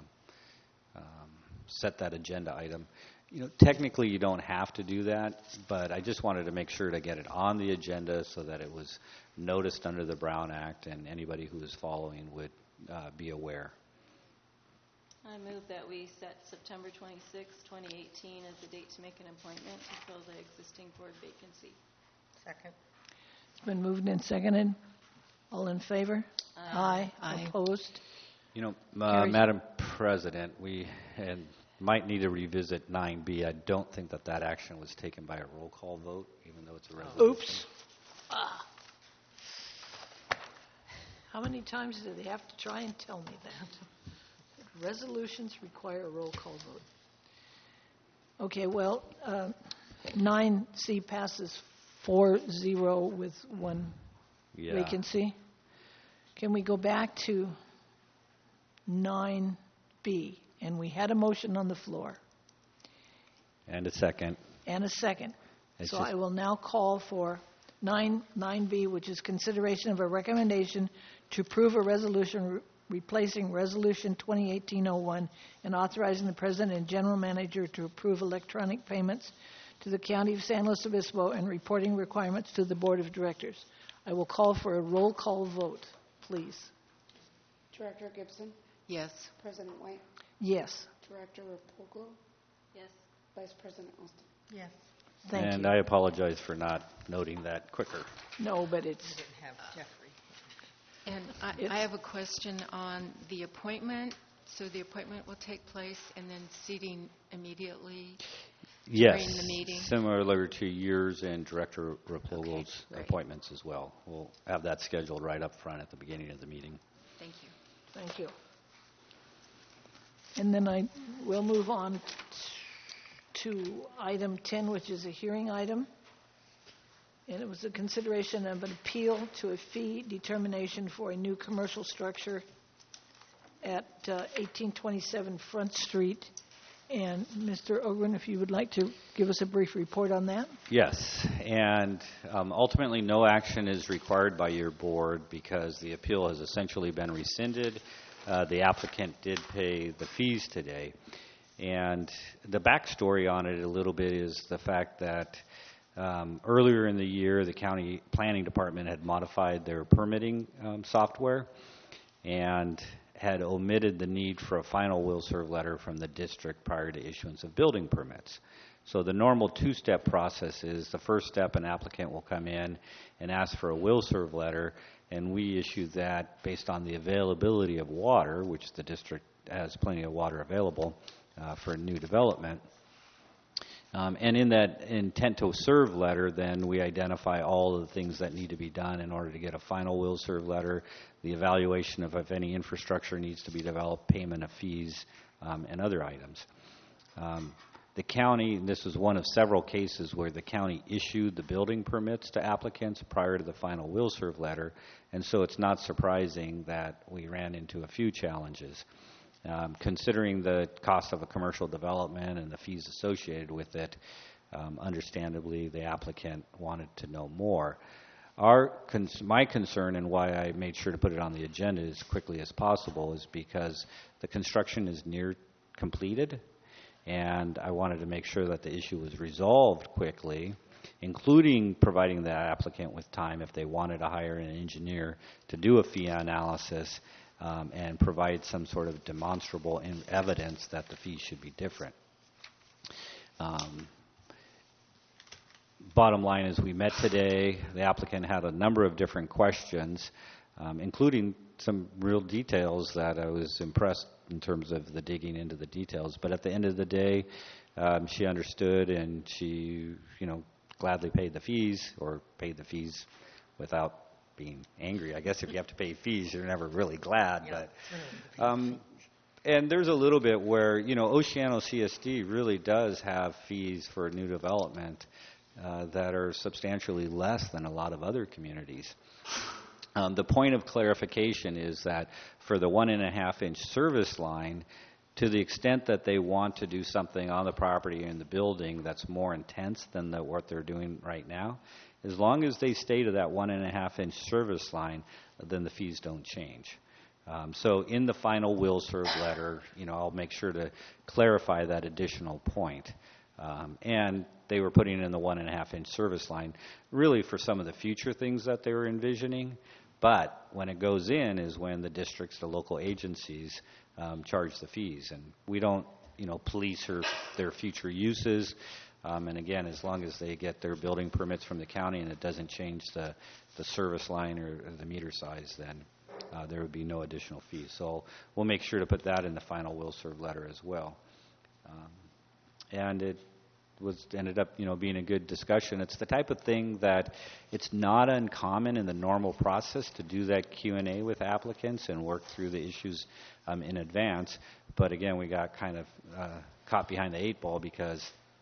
set that agenda item. Technically you don't have to do that, but I just wanted to make sure to get it on the agenda so that it was noticed under the Brown Act and anybody who is following would be aware. I move that we set September 26, 2018 as the date to make an appointment to fill the existing board vacancy. Second. It's been moved and seconded. All in favor? Aye. Opposed? Carries. Madam President, we might need to revisit 9B. I don't think that action was taken by a roll call vote, even though it's a resolution. Oops. How many times do they have to try and tell me that? Resolutions require a roll call vote. Okay, well, 9C passes 4-0 with one vacancy. Can we go back to 9B? And we had a motion on the floor. And a second. And a second. It's So just- I will now call for 9B, which is consideration of a recommendation to approve a resolution replacing Resolution 2018-01 and authorizing the President and General Manager to approve electronic payments to the County of San Luis Obispo and reporting requirements to the Board of Directors. I will call for a roll call vote, please. Director Gibson, Yes. President White, Yes. Director Rapoglo, Yes. Vice President Austin. Yes. Thank And you. I apologize for not noting that quicker. No, but it's, We didn't have Jeffrey. And I have a question on the appointment. So the appointment will take place and then seating immediately? Yes, During the meeting? similar to yours and Director Rapoglo's great. appointments as well. We'll have that scheduled right up front at the beginning of the meeting. Thank you. thank you. And then I will move on to item 10, which is a hearing item. And it was a consideration of an appeal to a fee determination for a new commercial structure at 1827 Front Street. And Mr. Ogren, if you would like to give us a brief report on that? Yes, and ultimately, no action is required by your board because the appeal has essentially been rescinded. The applicant did pay the fees today. And the backstory on it a little bit is the fact that earlier in the year, the county planning department had modified their permitting software and had omitted the need for a final will serve letter from the district prior to issuance of building permits. So the normal two-step process is the first step, an applicant will come in and ask for a will serve letter, and we issue that based on the availability of water, which the district has plenty of water available for new development. And in that intent to serve letter, then we identify all of the things that need to be done in order to get a final will serve letter, the evaluation of if any infrastructure needs to be developed, payment of fees, and other items. The county, and this was one of several cases where the county issued the building permits to applicants prior to the final will serve letter, and so it's not surprising that we ran into a few challenges. Considering the cost of a commercial development and the fees associated with it, understandably, the applicant wanted to know more. My concern and why I made sure to put it on the agenda as quickly as possible is because the construction is near completed, and I wanted to make sure that the issue was resolved quickly, including providing the applicant with time if they wanted to hire an engineer to do a fee analysis and provide some sort of demonstrable evidence that the fees should be different. Bottom line is we met today. The applicant had a number of different questions, including some real details that I was impressed in terms of the digging into the details. But at the end of the day, she understood and she, gladly paid the fees without being angry. I guess if you have to pay fees, you're never really glad. Yeah. But and there's a little bit where Oceano CSD really does have fees for new development that are substantially less than a lot of other communities. The point of clarification is that for the 1.5-inch service line, to the extent that they want to do something on the property and the building that's more intense than what they're doing right now, as long as they stay to that 1.5-inch service line, then the fees don't change. So in the final will serve letter, I'll make sure to clarify that additional point. And they were putting in the 1.5-inch service line really for some of the future things that they were envisioning. But when it goes in is when the districts, the local agencies, charge the fees. And we don't, police their future uses. And again, as long as they get their building permits from the county and it doesn't change the service line or the meter size, then there would be no additional fees. So we'll make sure to put that in the final will serve letter as well. And ended up, being a good discussion. It's the type of thing that it's not uncommon in the normal process to do that Q&A with applicants and work through the issues in advance. But again, we got kind of caught behind the eight ball because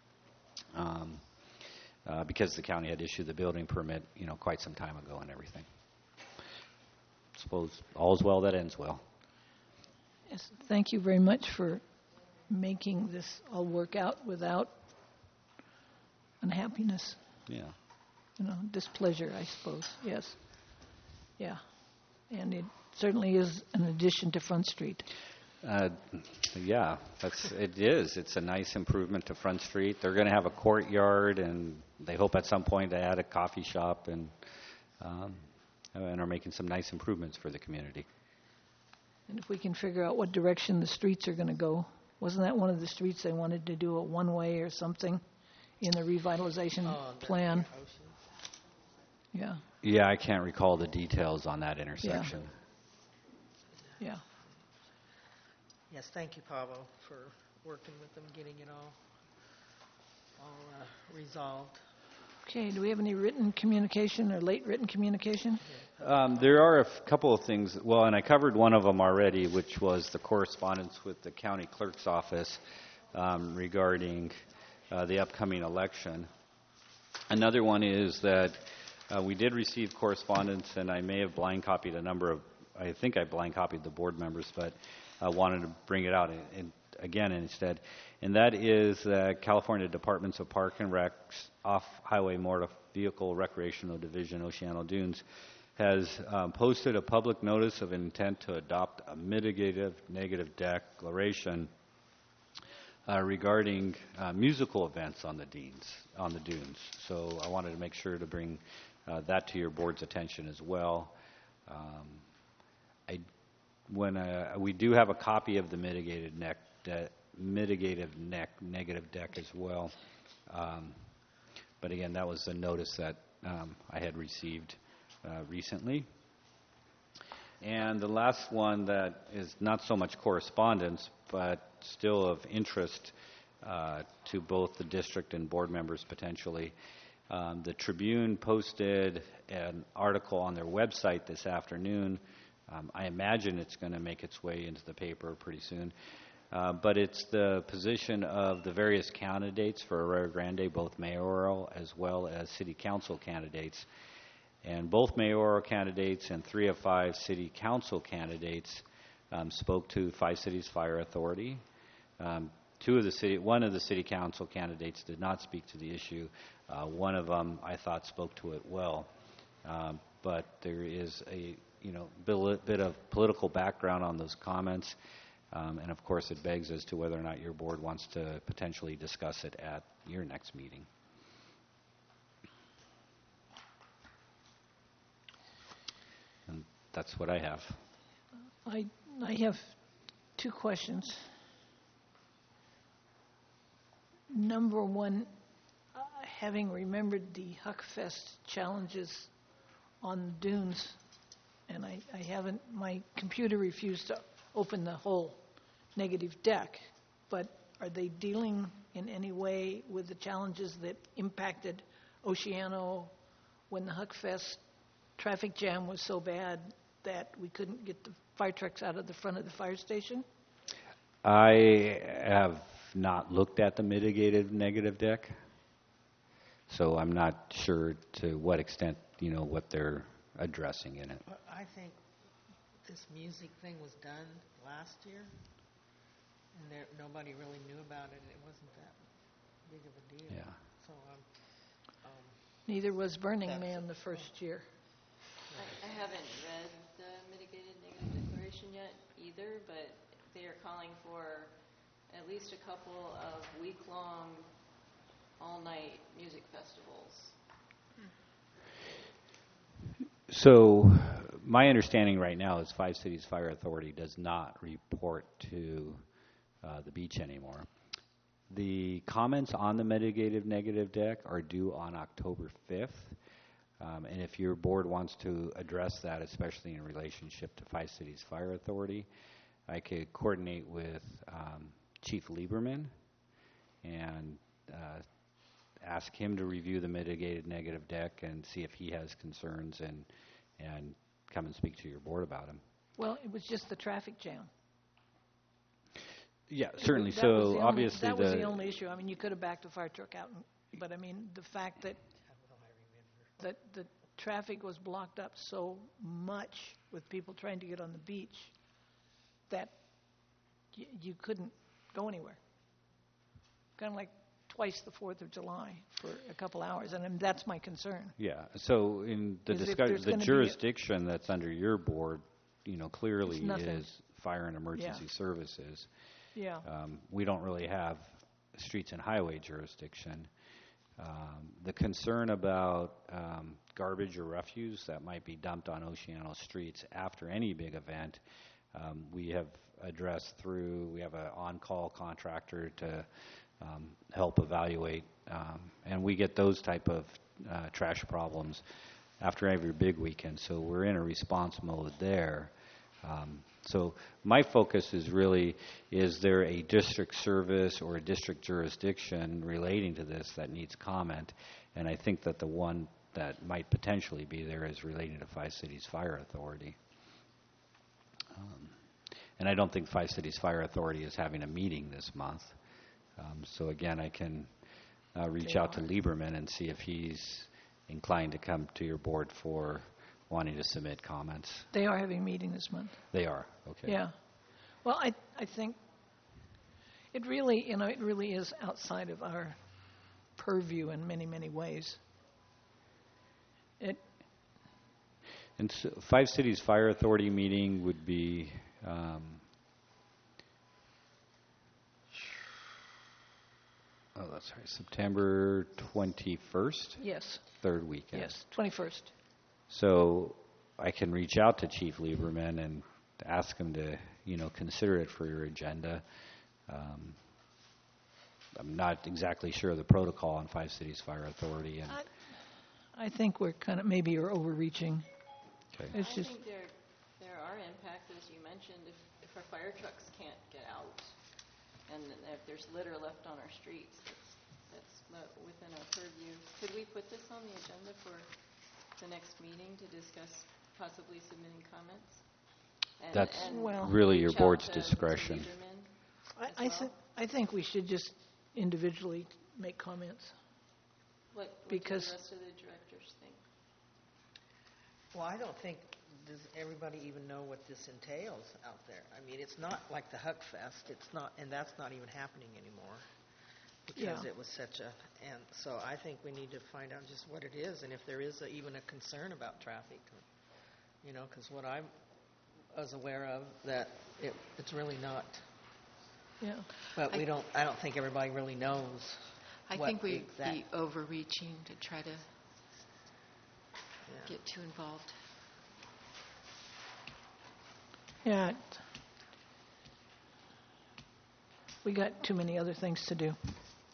the county had issued the building permit, quite some time ago and everything. Suppose all's well that ends well. Yes, thank you very much for making this all work out without unhappiness, Yeah. displeasure, I suppose. Yes. Yeah. And it certainly is an addition to Front Street. Yeah, it is. It's a nice improvement to Front Street. They're going to have a courtyard, and they hope at some point to add a coffee shop, and are making some nice improvements for the community. And if we can figure out what direction the streets are going to go, wasn't that one of the streets they wanted to do a one-way or something in the revitalization plan? Yeah. Yeah, I can't recall the details on that intersection. Yeah. Yes, thank you, Pablo, for working with them, getting it all resolved. Okay, do we have any written communication or late written communication? There are a couple of things. Well, and I covered one of them already, which was the correspondence with the county clerk's office regarding the upcoming election. Another one is that we did receive correspondence, and I may have blind copied I think I blind copied the board members, but I wanted to bring it out again instead. And that is that California Departments of Park and Rec's Off-Highway Motor Vehicle Recreational Division, Oceano Dunes, has posted a public notice of intent to adopt a mitigative negative declaration regarding musical events on the dunes. So I wanted to make sure to bring that to your board's attention as well. We do have a copy of the negative deck as well. But again, that was a notice that I had received recently. And the last one that is not so much correspondence, but still of interest to both the district and board members potentially. The Tribune posted an article on their website this afternoon. I imagine it's going to make its way into the paper pretty soon. But it's the position of the various candidates for Arroyo Grande, both mayoral as well as city council candidates. And both mayoral candidates and 3 of 5 city council candidates spoke to Five Cities Fire Authority. One of the city council candidates did not speak to the issue. One of them, I thought, spoke to it well. But there is a bit of political background on those comments. And of course, it begs as to whether or not your board wants to potentially discuss it at your next meeting. And that's what I have. I have 2 questions. Number one, having remembered the Huckfest challenges on the dunes, and I haven't, my computer refused to open the whole negative deck, but are they dealing in any way with the challenges that impacted Oceano when the Huckfest traffic jam was so bad that we couldn't get the fire trucks out of the front of the fire station? I have not looked at the mitigated negative deck, so I'm not sure to what extent, what they're addressing in it. I think this music thing was done last year, and nobody really knew about it. It wasn't that big of a deal. Yeah. So Neither was Burning Man the first year. I haven't read the mitigated negative declaration yet either, but they are calling for at least a couple of week-long, all-night music festivals. So my understanding right now is Five Cities Fire Authority does not report to the beach anymore. The comments on the mitigated negative deck are due on October 5th. And if your board wants to address that, especially in relationship to Five Cities Fire Authority, I could coordinate with Chief Lieberman and ask him to review the mitigated negative deck and see if he has concerns and come and speak to your board about them. Well, it was just the traffic jam. Yeah, certainly. That was So the only- obviously that was the only issue. I mean, you could have backed a fire truck out, but I mean, the fact that the traffic was blocked up so much with people trying to get on the beach that you couldn't go anywhere. Kind of like twice the 4th of July for a couple hours, and that's my concern. Yeah. So in the Is if discussion, there's the gonna be jurisdiction that's under your board, clearly It's nothing. is fire and emergency Yeah. services. Yeah. We don't really have streets and highway jurisdiction. The concern about garbage or refuse that might be dumped on Oceano streets after any big event, we have addressed we have an on-call contractor to help evaluate, and we get those type of trash problems after every big weekend, so we're in a response mode there. So my focus is really, is there a district service or a district jurisdiction relating to this that needs comment? And I think that the one that might potentially be there is relating to Five Cities Fire Authority. And I don't think Five Cities Fire Authority is having a meeting this month. So again, I can reach out to Lieberman and see if he's inclined to come to your board for wanting to submit comments. They are having a meeting this month. They are, okay. Yeah. Well, I think it really, it really is outside of our purview in many, many ways. And so Five Cities Fire Authority meeting would be that's right, September 21st? Yes. Third weekend. Yes, 21st. So I can reach out to Chief Lieberman and ask him to, consider it for your agenda. I'm not exactly sure of the protocol on Five Cities Fire Authority. And I think we're kind of, maybe you're overreaching. Okay. It's I just, think there are impacts, as you mentioned, if our fire trucks can't get out, and if there's litter left on our streets, that's not within our purview. Could we put this on the agenda for the next meeting to discuss possibly submitting comments? That's well, really your reach out board's to discretion. Lieberman as well? I think we should just individually make comments. What do because- the rest of the directors think? Well, I don't think, does everybody even know what this entails out there? I mean, it's not like the Huck Fest. It's not, and that's not even happening anymore because Yeah. it was such a, and so I think we need to find out just what it is and if there is even a concern about traffic. Because what I was aware of, that it's really not. Yeah. But I don't think everybody really knows. I what think the we'd exact- be overreaching to try to get too involved. Yeah. We got too many other things to do.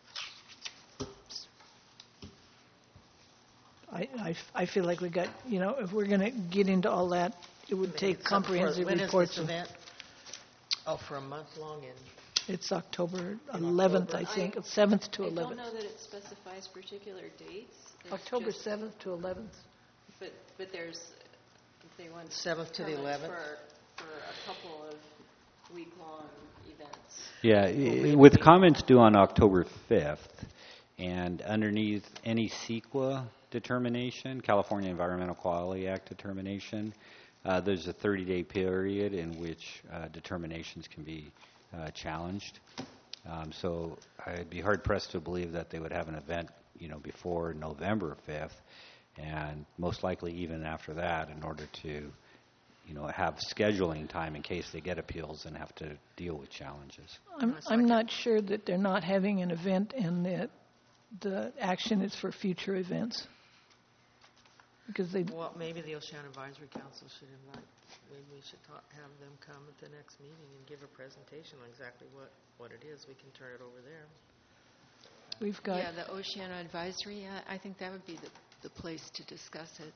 I feel like we got, if we're going to get into all that, it would take comprehensive When reports. is this event? Oh, for a month long and. It's October 11th, I think, 7th to I don't 11th. know that it specifies particular dates. It's October just- 7th to 11th. But there's, they want 7th to the permits 11th? for a couple of week-long events. Yeah, with comments due on October 5th, and underneath any CEQA determination, California Environmental Quality Act determination, there's a 30-day period in which determinations can be challenged. So I'd be hard-pressed to believe that they would have an event, before November 5th, and most likely even after that, in order to, have scheduling time in case they get appeals and have to deal with challenges. I'm not sure that they're not having an event and that the action is for future events. Because they, Well, maybe the Oceana Advisory Council should invite, maybe we should have them come at the next meeting and give a presentation on exactly what it is. We can turn it over there. we've got, Yeah, the Oceana Advisory, I think that would be the place to discuss it.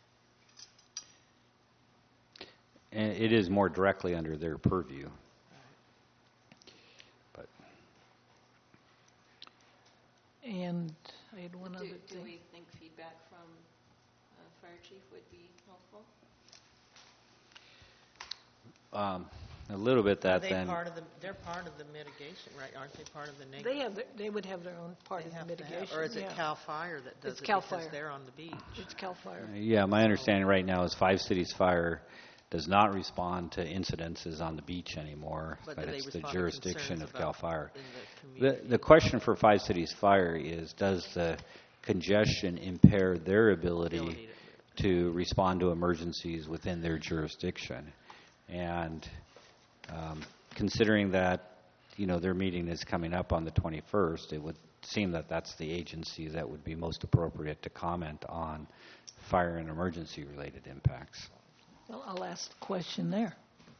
And it is more directly under their purview. But and I had one other Do thing. we think feedback from fire chief would be helpful? A little bit Are that they then. they're part of the mitigation, right? Aren't they part of the negative? They would have their own part of the mitigation. Or is it yeah. CAL FIRE that does It's it CAL because FIRE. they're on the beach? It's CAL FIRE. Yeah, my understanding right now is Five Cities Fire does not respond to incidences on the beach anymore, But but do they it's the respond to jurisdiction concerns of CAL about FIRE. in the community? The question for Five Cities Fire is, does the congestion impair their ability to respond to emergencies within their jurisdiction? And considering that, their meeting is coming up on the 21st, it would seem that that's the agency that would be most appropriate to comment on fire and emergency-related impacts. Well, I'll ask the question there.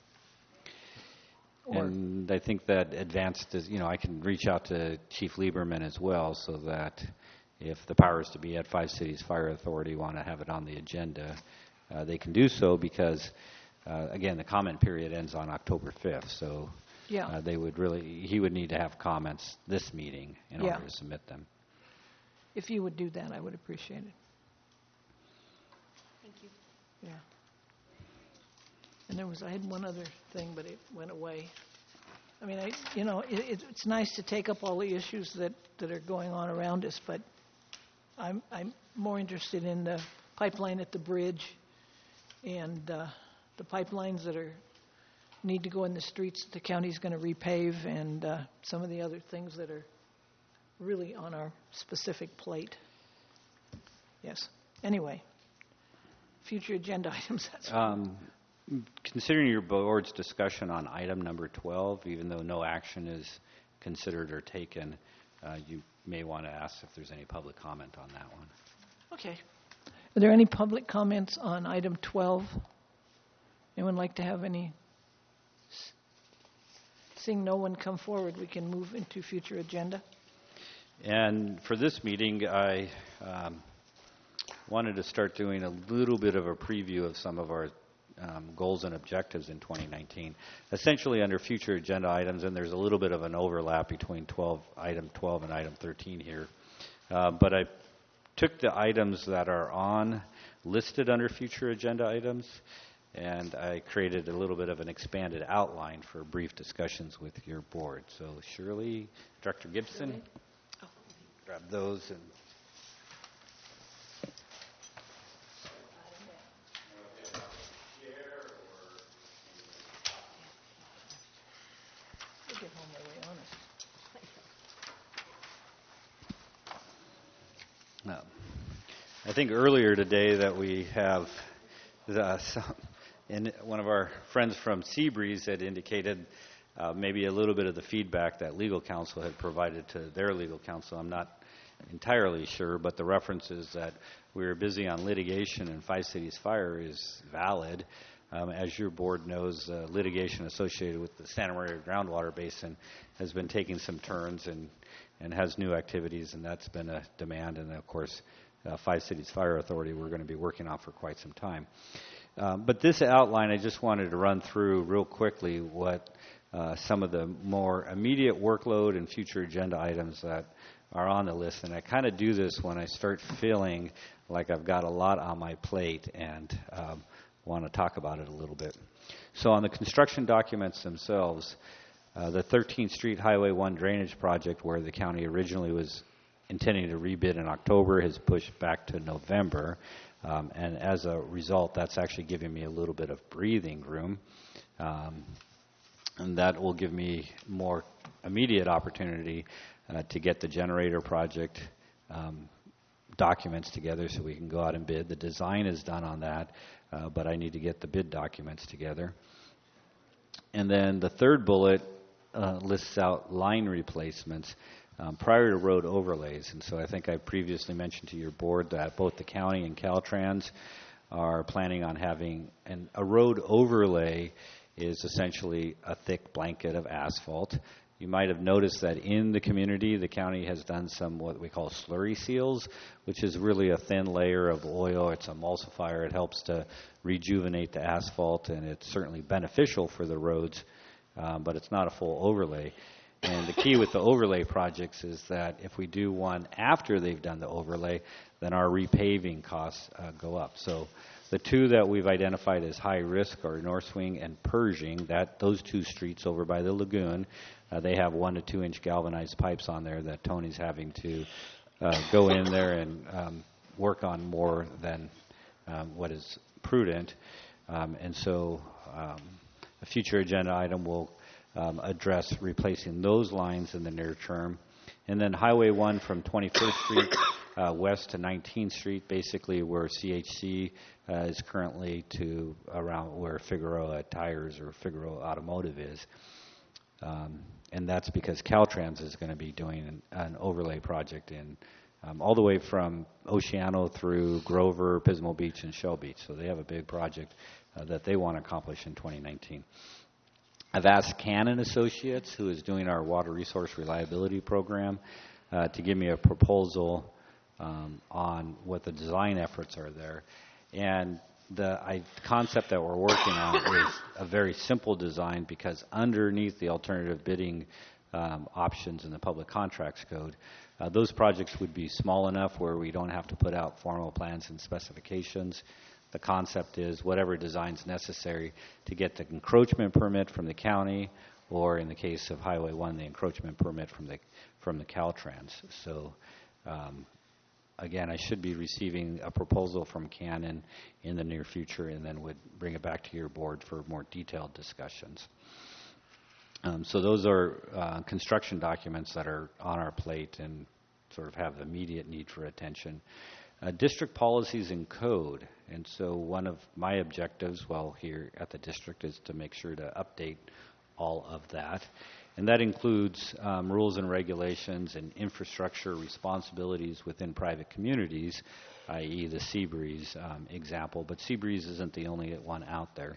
And I think that advanced is, I can reach out to Chief Lieberman as well, so that if the powers to be at Five Cities Fire Authority want to have it on the agenda, they can do so because, again, the comment period ends on October 5th. So Yeah. he would need to have comments this meeting in Yeah. order to submit them. If you would do that, I would appreciate it. Thank you. Yeah. And I had one other thing, but it went away. I mean, it's nice to take up all the issues that are going on around us, but I'm more interested in the pipeline at the bridge and the pipelines that need to go in the streets that the county's going to repave, and some of the other things that are really on our specific plate. Yes. Anyway, future agenda items. That's Considering your board's discussion on item number 12, even though no action is considered or taken, you may want to ask if there's any public comment on that one. okay. Are there any public comments on item 12? Anyone like to have any? Seeing no one come forward, we can move into future agenda. And for this meeting, I wanted to start doing a little bit of a preview of some of our goals and objectives in 2019. Essentially under future agenda items, and there's a little bit of an overlap between item 12 and item 13 here. But I took the items that are listed under future agenda items, and I created a little bit of an expanded outline for brief discussions with your board. So Shirley, Director Gibson, grab those and Get home my way honest. I think earlier today that we have and one of our friends from Seabreeze had indicated maybe a little bit of the feedback that legal counsel had provided to their legal counsel. I'm not entirely sure, but the reference is that we were busy on litigation and Five Cities Fire is valid. As your board knows, litigation associated with the Santa Maria groundwater basin has been taking some turns and has new activities, and that's been a demand. And, of course, Five Cities Fire Authority we're going to be working on for quite some time. But this outline, I just wanted to run through real quickly what some of the more immediate workload and future agenda items that are on the list. And I kind of do this when I start feeling like I've got a lot on my plate and want to talk about it a little bit. So on the construction documents themselves, the 13th Street Highway 1 drainage project, where the county originally was intending to rebid in October, has pushed back to November. And as a result, that's actually giving me a little bit of breathing room. And that will give me more immediate opportunity to get the generator project documents together so we can go out and bid. The design is done on that, but I need to get the bid documents together. And then the third bullet lists out line replacements prior to road overlays. And so I think I previously mentioned to your board that both the county and Caltrans are planning on having a road overlay is essentially a thick blanket of asphalt. You might have noticed that in the community, the county has done some what we call slurry seals, which is really a thin layer of oil. It's emulsifier. It helps to rejuvenate the asphalt, and it's certainly beneficial for the roads, but it's not a full overlay. And the key with the overlay projects is that if we do one after they've done the overlay, then our repaving costs go up. So the two that we've identified as high risk are North Swing and Pershing. Those two streets over by the lagoon, they have 1 to 2 inch galvanized pipes on there that Tony's having to go in there and work on more than what is prudent. And so a future agenda item will address replacing those lines in the near term. And then Highway 1 from 21st Street west to 19th Street, basically where CHC is currently to around where Figueroa Tires or Figueroa Automotive is. And that's because Caltrans is going to be doing an overlay project in all the way from Oceano through Grover, Pismo Beach, and Shell Beach. So they have a big project that they want to accomplish in 2019. I've asked Cannon Associates, who is doing our water resource reliability program, to give me a proposal on what the design efforts are there. And the concept that we're working on is a very simple design, because underneath the alternative bidding options in the Public Contracts Code, those projects would be small enough where we don't have to put out formal plans and specifications. The concept is whatever design's necessary to get the encroachment permit from the county, or in the case of Highway 1, the encroachment permit from the Caltrans. So again, I should be receiving a proposal from Cannon in the near future, and then would bring it back to your board for more detailed discussions. So those are construction documents that are on our plate and sort of have immediate need for attention. District policies and code. And so one of my objectives while here at the district is to make sure to update all of that. And that includes rules and regulations and infrastructure responsibilities within private communities, i.e. the Seabreeze example. But Seabreeze isn't the only one out there.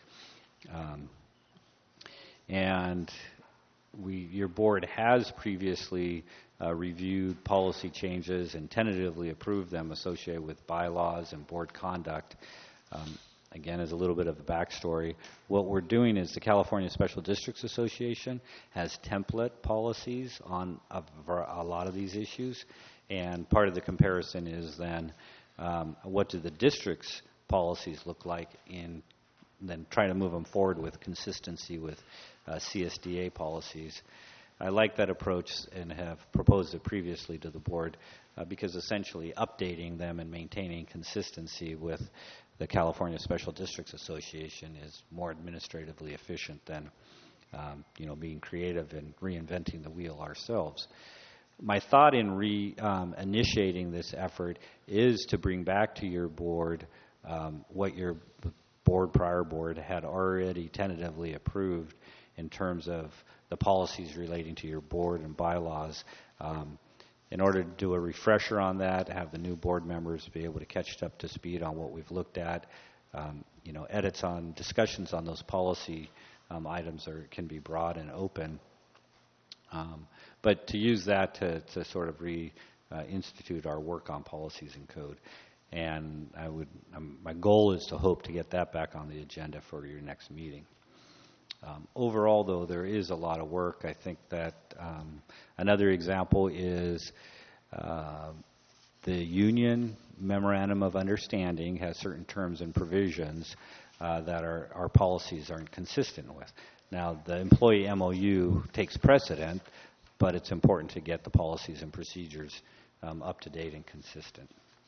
And your board has previously reviewed policy changes and tentatively approved them associated with bylaws and board conduct. Again, as a little bit of a backstory, what we're doing is the California Special Districts Association has template policies on a lot of these issues, and part of the comparison is then what do the district's policies look like, in then trying to move them forward with consistency with CSDA policies. I like that approach and have proposed it previously to the board because essentially updating them and maintaining consistency with the California Special Districts Association is more administratively efficient than being creative and reinventing the wheel ourselves. My thought in initiating this effort is to bring back to your board what your prior board had already tentatively approved in terms of the policies relating to your board and bylaws. In order to do a refresher on that, have the new board members be able to catch up to speed on what we've looked at, edits on discussions on those policy items can be broad and open. But to use that to sort of institute our work on policies and code. And my goal is to hope to get that back on the agenda for your next meeting. Overall, though, there is a lot of work. I think that another example is the union memorandum of understanding has certain terms and provisions that our policies aren't consistent with. Now, the employee MOU takes precedent, but it's important to get the policies and procedures up to date and consistent.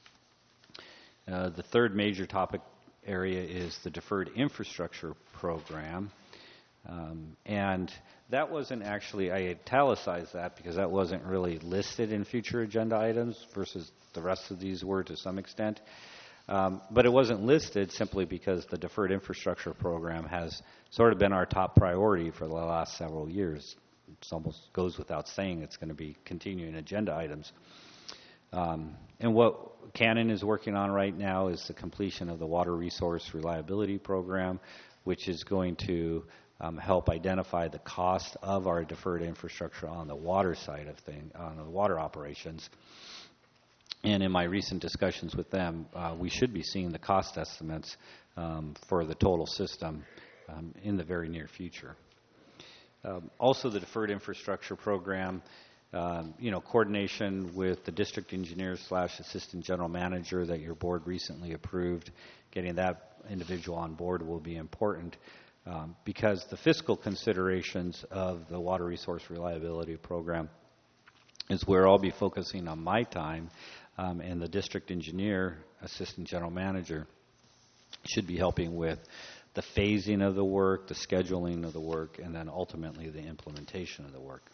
The third major topic area is the Deferred Infrastructure Program. And that wasn't actually, I italicized that because that wasn't really listed in future agenda items versus the rest of these were to some extent. But it wasn't listed simply because the Deferred Infrastructure Program has sort of been our top priority for the last several years. It almost goes without saying it's going to be continuing agenda items. And what Cannon is working on right now is the completion of the Water Resource Reliability Program, which is going to help identify the cost of our deferred infrastructure on the water side of things, on the water operations. And in my recent discussions with them, we should be seeing the cost estimates for the total system in the very near future. Also, the Deferred Infrastructure Program, coordination with the district engineer / assistant general manager that your board recently approved, getting that individual on board will be important because the fiscal considerations of the Water Resource Reliability Program is where I'll be focusing on my time, and the district engineer, assistant general manager, should be helping with the phasing of the work, the scheduling of the work, and then ultimately the implementation of the work.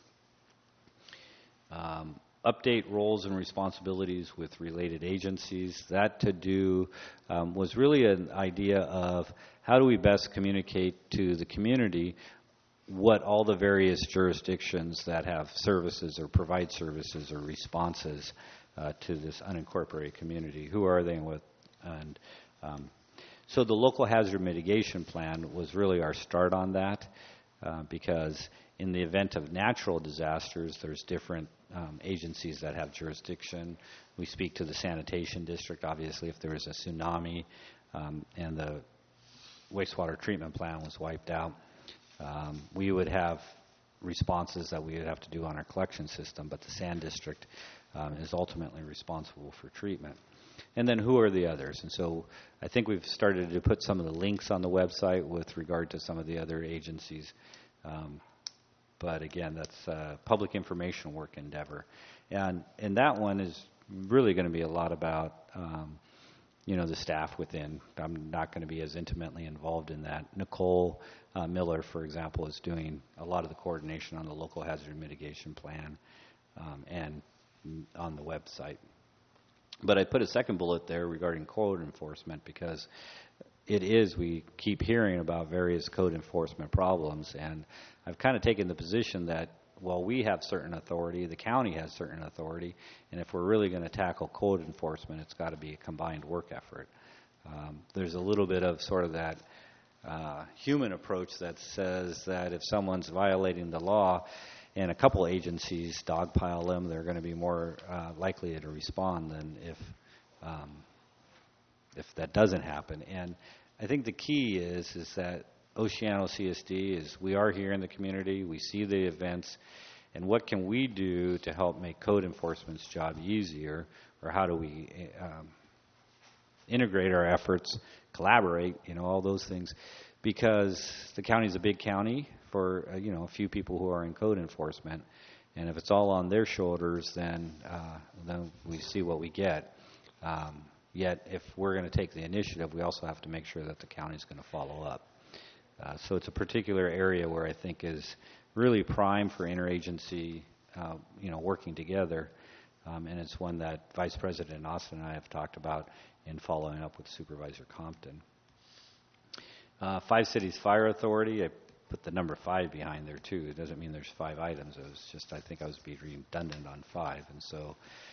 Update roles and responsibilities with related agencies. That to do was really an idea of how do we best communicate to the community what all the various jurisdictions that have services or provide services or responses to this unincorporated community. Who are they and what? And so the local hazard mitigation plan was really our start on that because in the event of natural disasters, there's different agencies that have jurisdiction. We speak to the sanitation district, obviously, if there was a tsunami and the wastewater treatment plant was wiped out. We would have responses that we would have to do on our collection system, but the sand district is ultimately responsible for treatment. And then who are the others? And so I think we've started to put some of the links on the website with regard to some of the other agencies. But again, that's a public information work endeavor. And that one is really going to be a lot about, the staff within. I'm not going to be as intimately involved in that. Nicole Miller, for example, is doing a lot of the coordination on the local hazard mitigation plan and on the website. But I put a second bullet there regarding code enforcement because we keep hearing about various code enforcement problems, and I've kind of taken the position that while we have certain authority, the county has certain authority, and if we're really going to tackle code enforcement, it's got to be a combined work effort. There's a little bit of sort of that human approach that says that if someone's violating the law and a couple agencies dogpile them, they're going to be more likely to respond than if that doesn't happen. And I think the key is that Oceano CSD is we are here in the community, we see the events, and what can we do to help make code enforcement's job easier, or how do we integrate our efforts, collaborate, all those things, because the county's a big county for a few people who are in code enforcement, and if it's all on their shoulders, then we see what we get. Yet, if we're going to take the initiative, we also have to make sure that the county's going to follow up. So it's a particular area where I think is really prime for interagency, working together, and it's one that Vice President Austin and I have talked about in following up with Supervisor Compton. 5 Cities Fire Authority, I put the number 5 behind there too. It doesn't mean there's 5 items. It was just I think I was being redundant on 5, and so.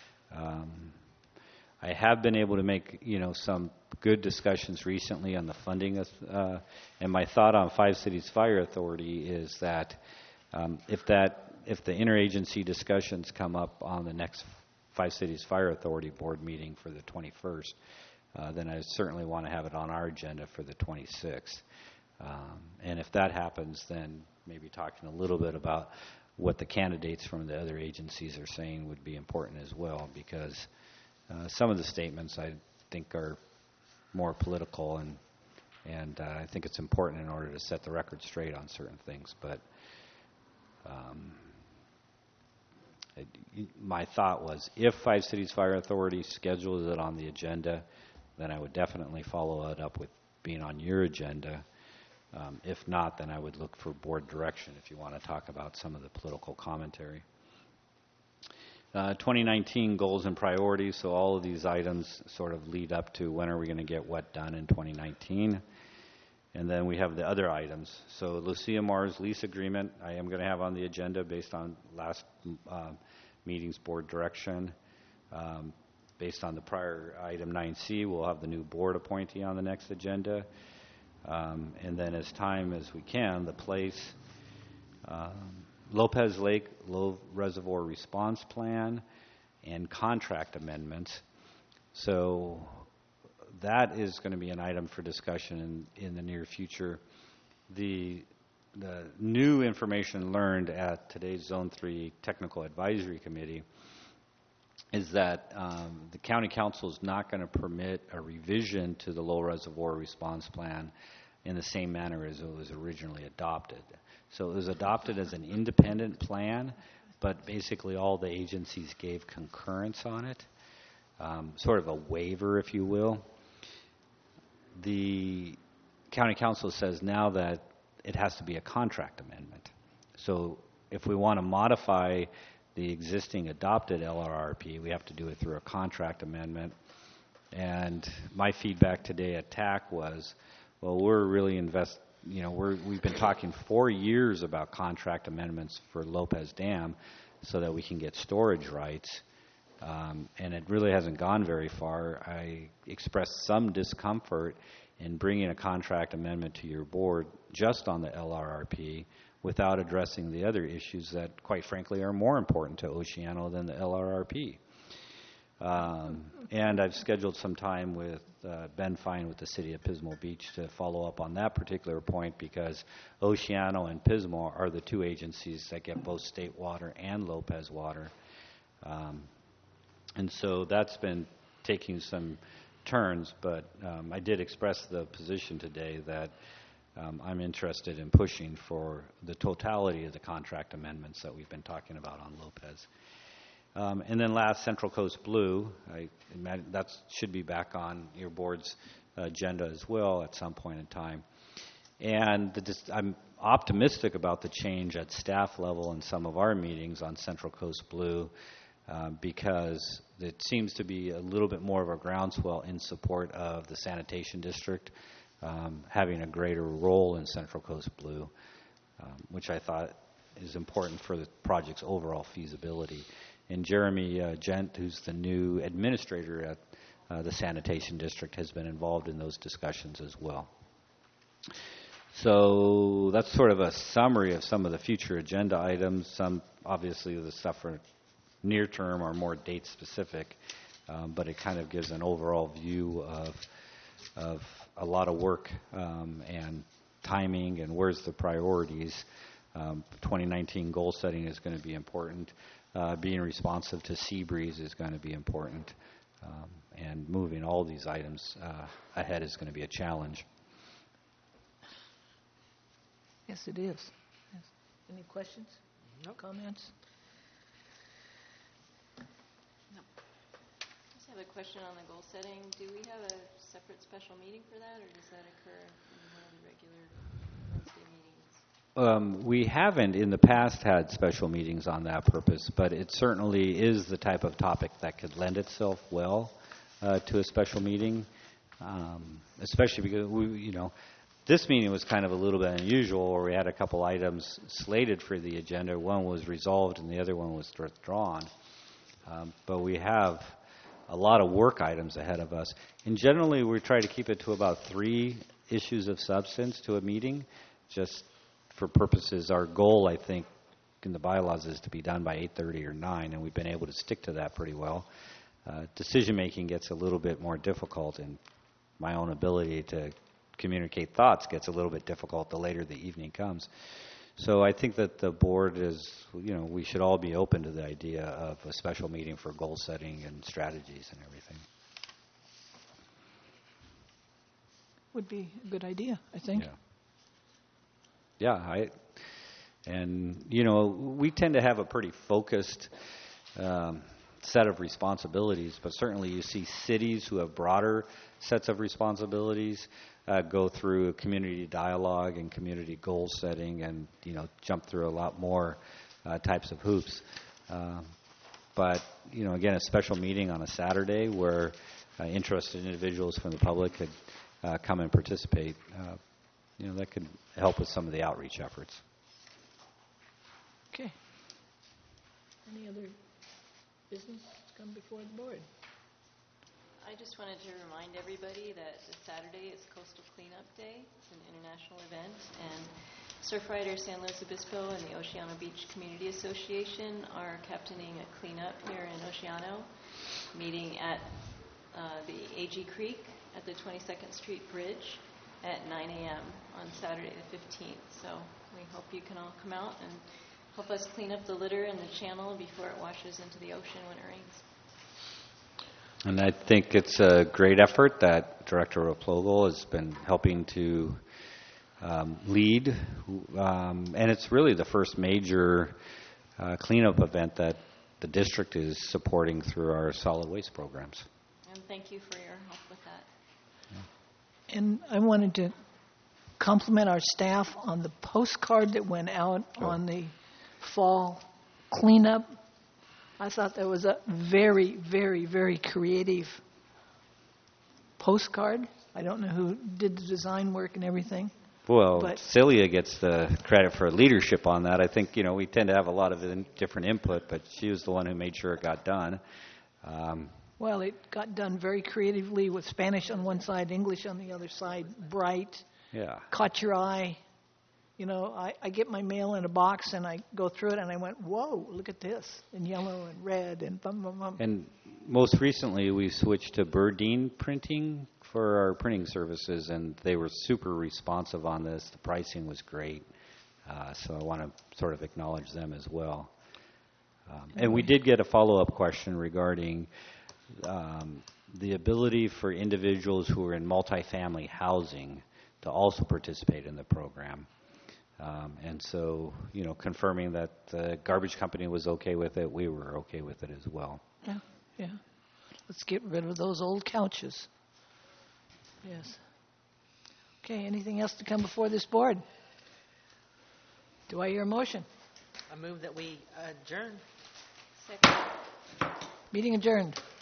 I have been able to make, some good discussions recently on the funding, and my thought on 5 Cities Fire Authority is that if the interagency discussions come up on the next 5 Cities Fire Authority board meeting for the 21st, then I certainly want to have it on our agenda for the 26th. And if that happens, then maybe talking a little bit about what the candidates from the other agencies are saying would be important as well, because some of the statements I think are more political, and I think it's important in order to set the record straight on certain things. But my thought was if 5 Cities Fire Authority schedules it on the agenda, then I would definitely follow it up with being on your agenda. If not, then I would look for board direction if you want to talk about some of the political commentary. 2019 goals and priorities, so all of these items sort of lead up to when are we going to get what done in 2019. And then we have the other items. So Lucia Mars lease agreement, I am going to have on the agenda based on last meeting's board direction. Based on the prior item 9C, we'll have the new board appointee on the next agenda. And then as time as we can, the place, Lopez Lake Low Reservoir Response Plan, and contract amendments. So that is going to be an item for discussion in the near future. The the new information learned at today's Zone 3 Technical Advisory Committee is that the county council is not going to permit a revision to the low reservoir response plan in the same manner as it was originally adopted. So it was adopted as an independent plan, but basically all the agencies gave concurrence on it, sort of a waiver, if you will. The county council says now that it has to be a contract amendment. So if we want to modify the existing adopted LRRP, we have to do it through a contract amendment. And my feedback today at TAC was, well, we're really we've been talking 4 years about contract amendments for Lopez Dam so that we can get storage rights. And it really hasn't gone very far. I expressed some discomfort in bringing a contract amendment to your board just on the LRRP without addressing the other issues that, quite frankly, are more important to Oceano than the LRRP. And I've scheduled some time with Ben Fine with the City of Pismo Beach to follow up on that particular point, because Oceano and Pismo are the two agencies that get both state water and Lopez water. And so that's been taking some turns, but I did express the position today that I'm interested in pushing for the totality of the contract amendments that we've been talking about on Lopez. And then last, Central Coast Blue, that should be back on your board's agenda as well at some point in time. And I'm optimistic about the change at staff level in some of our meetings on Central Coast Blue, because it seems to be a little bit more of a groundswell in support of the sanitation district having a greater role in Central Coast Blue, which I thought is important for the project's overall feasibility. And Jeremy Gent, who's the new administrator at the sanitation district, has been involved in those discussions as well. So that's sort of a summary of some of the future agenda items. Some, obviously, the stuff for near term are more date specific, but it kind of gives an overall view of a lot of work and timing and where's the priorities. 2019 goal setting is going to be important. Being responsive to Seabreeze is going to be important. And moving all these items ahead is going to be a challenge. Yes, it is. Yes. Any questions? No comments? No. I just have a question on the goal setting. Do we have a separate special meeting for that, or does that occur in one of the regular Wednesday meetings? We haven't in the past had special meetings on that purpose, but it certainly is the type of topic that could lend itself well to a special meeting, especially because this meeting was kind of a little bit unusual, where we had a couple items slated for the agenda. One was resolved and the other one was withdrawn. But we have a lot of work items ahead of us. And generally, we try to keep it to about 3 issues of substance to a meeting, just for purposes. Our goal, I think, in the bylaws is to be done by 8:30 or 9, and we've been able to stick to that pretty well. Decision-making gets a little bit more difficult, and my own ability to communicate thoughts gets a little bit difficult the later the evening comes. So I think that the board is, we should all be open to the idea of a special meeting for goal setting and strategies and everything. Would be a good idea, I think. Yeah, we tend to have a pretty focused set of responsibilities, but certainly you see cities who have broader sets of responsibilities go through community dialogue and community goal setting and, jump through a lot more types of hoops. But, again, a special meeting on a Saturday where interested individuals from the public could come and participate, that could help with some of the outreach efforts. Okay. Any other business come before the board? I just wanted to remind everybody that this Saturday is Coastal Cleanup Day. It's an international event, and Surfrider San Luis Obispo and the Oceano Beach Community Association are captaining a cleanup here in Oceano, meeting at the AG Creek at the 22nd Street Bridge. at 9 a.m. on Saturday the 15th. So we hope you can all come out and help us clean up the litter in the channel before it washes into the ocean when it rains. And I think it's a great effort that Director Replogle has been helping to lead. And it's really the first major cleanup event that the district is supporting through our solid waste programs. And thank you for your help with that. And I wanted to compliment our staff on the postcard that went out on the fall cleanup. I thought that was a very, very, very creative postcard. I don't know who did the design work and everything. Well, But- Celia gets the credit for leadership on that. I think, we tend to have a lot of different input, but she was the one who made sure it got done. Well, it got done very creatively with Spanish on one side, English on the other side, bright, Yeah. caught your eye. I get my mail in a box and I go through it and I went, whoa, look at this, in yellow and red and bum, bum, bum. And most recently, we switched to Burdine printing for our printing services, and they were super responsive on this. The pricing was great. So I want to sort of acknowledge them as well. And we did get a follow-up question regarding the ability for individuals who are in multifamily housing to also participate in the program. And so, confirming that the garbage company was okay with it, we were okay with it as well. Yeah. Let's get rid of those old couches. Yes. Okay, anything else to come before this board? Do I hear a motion? I move that we adjourn. Second. Meeting adjourned.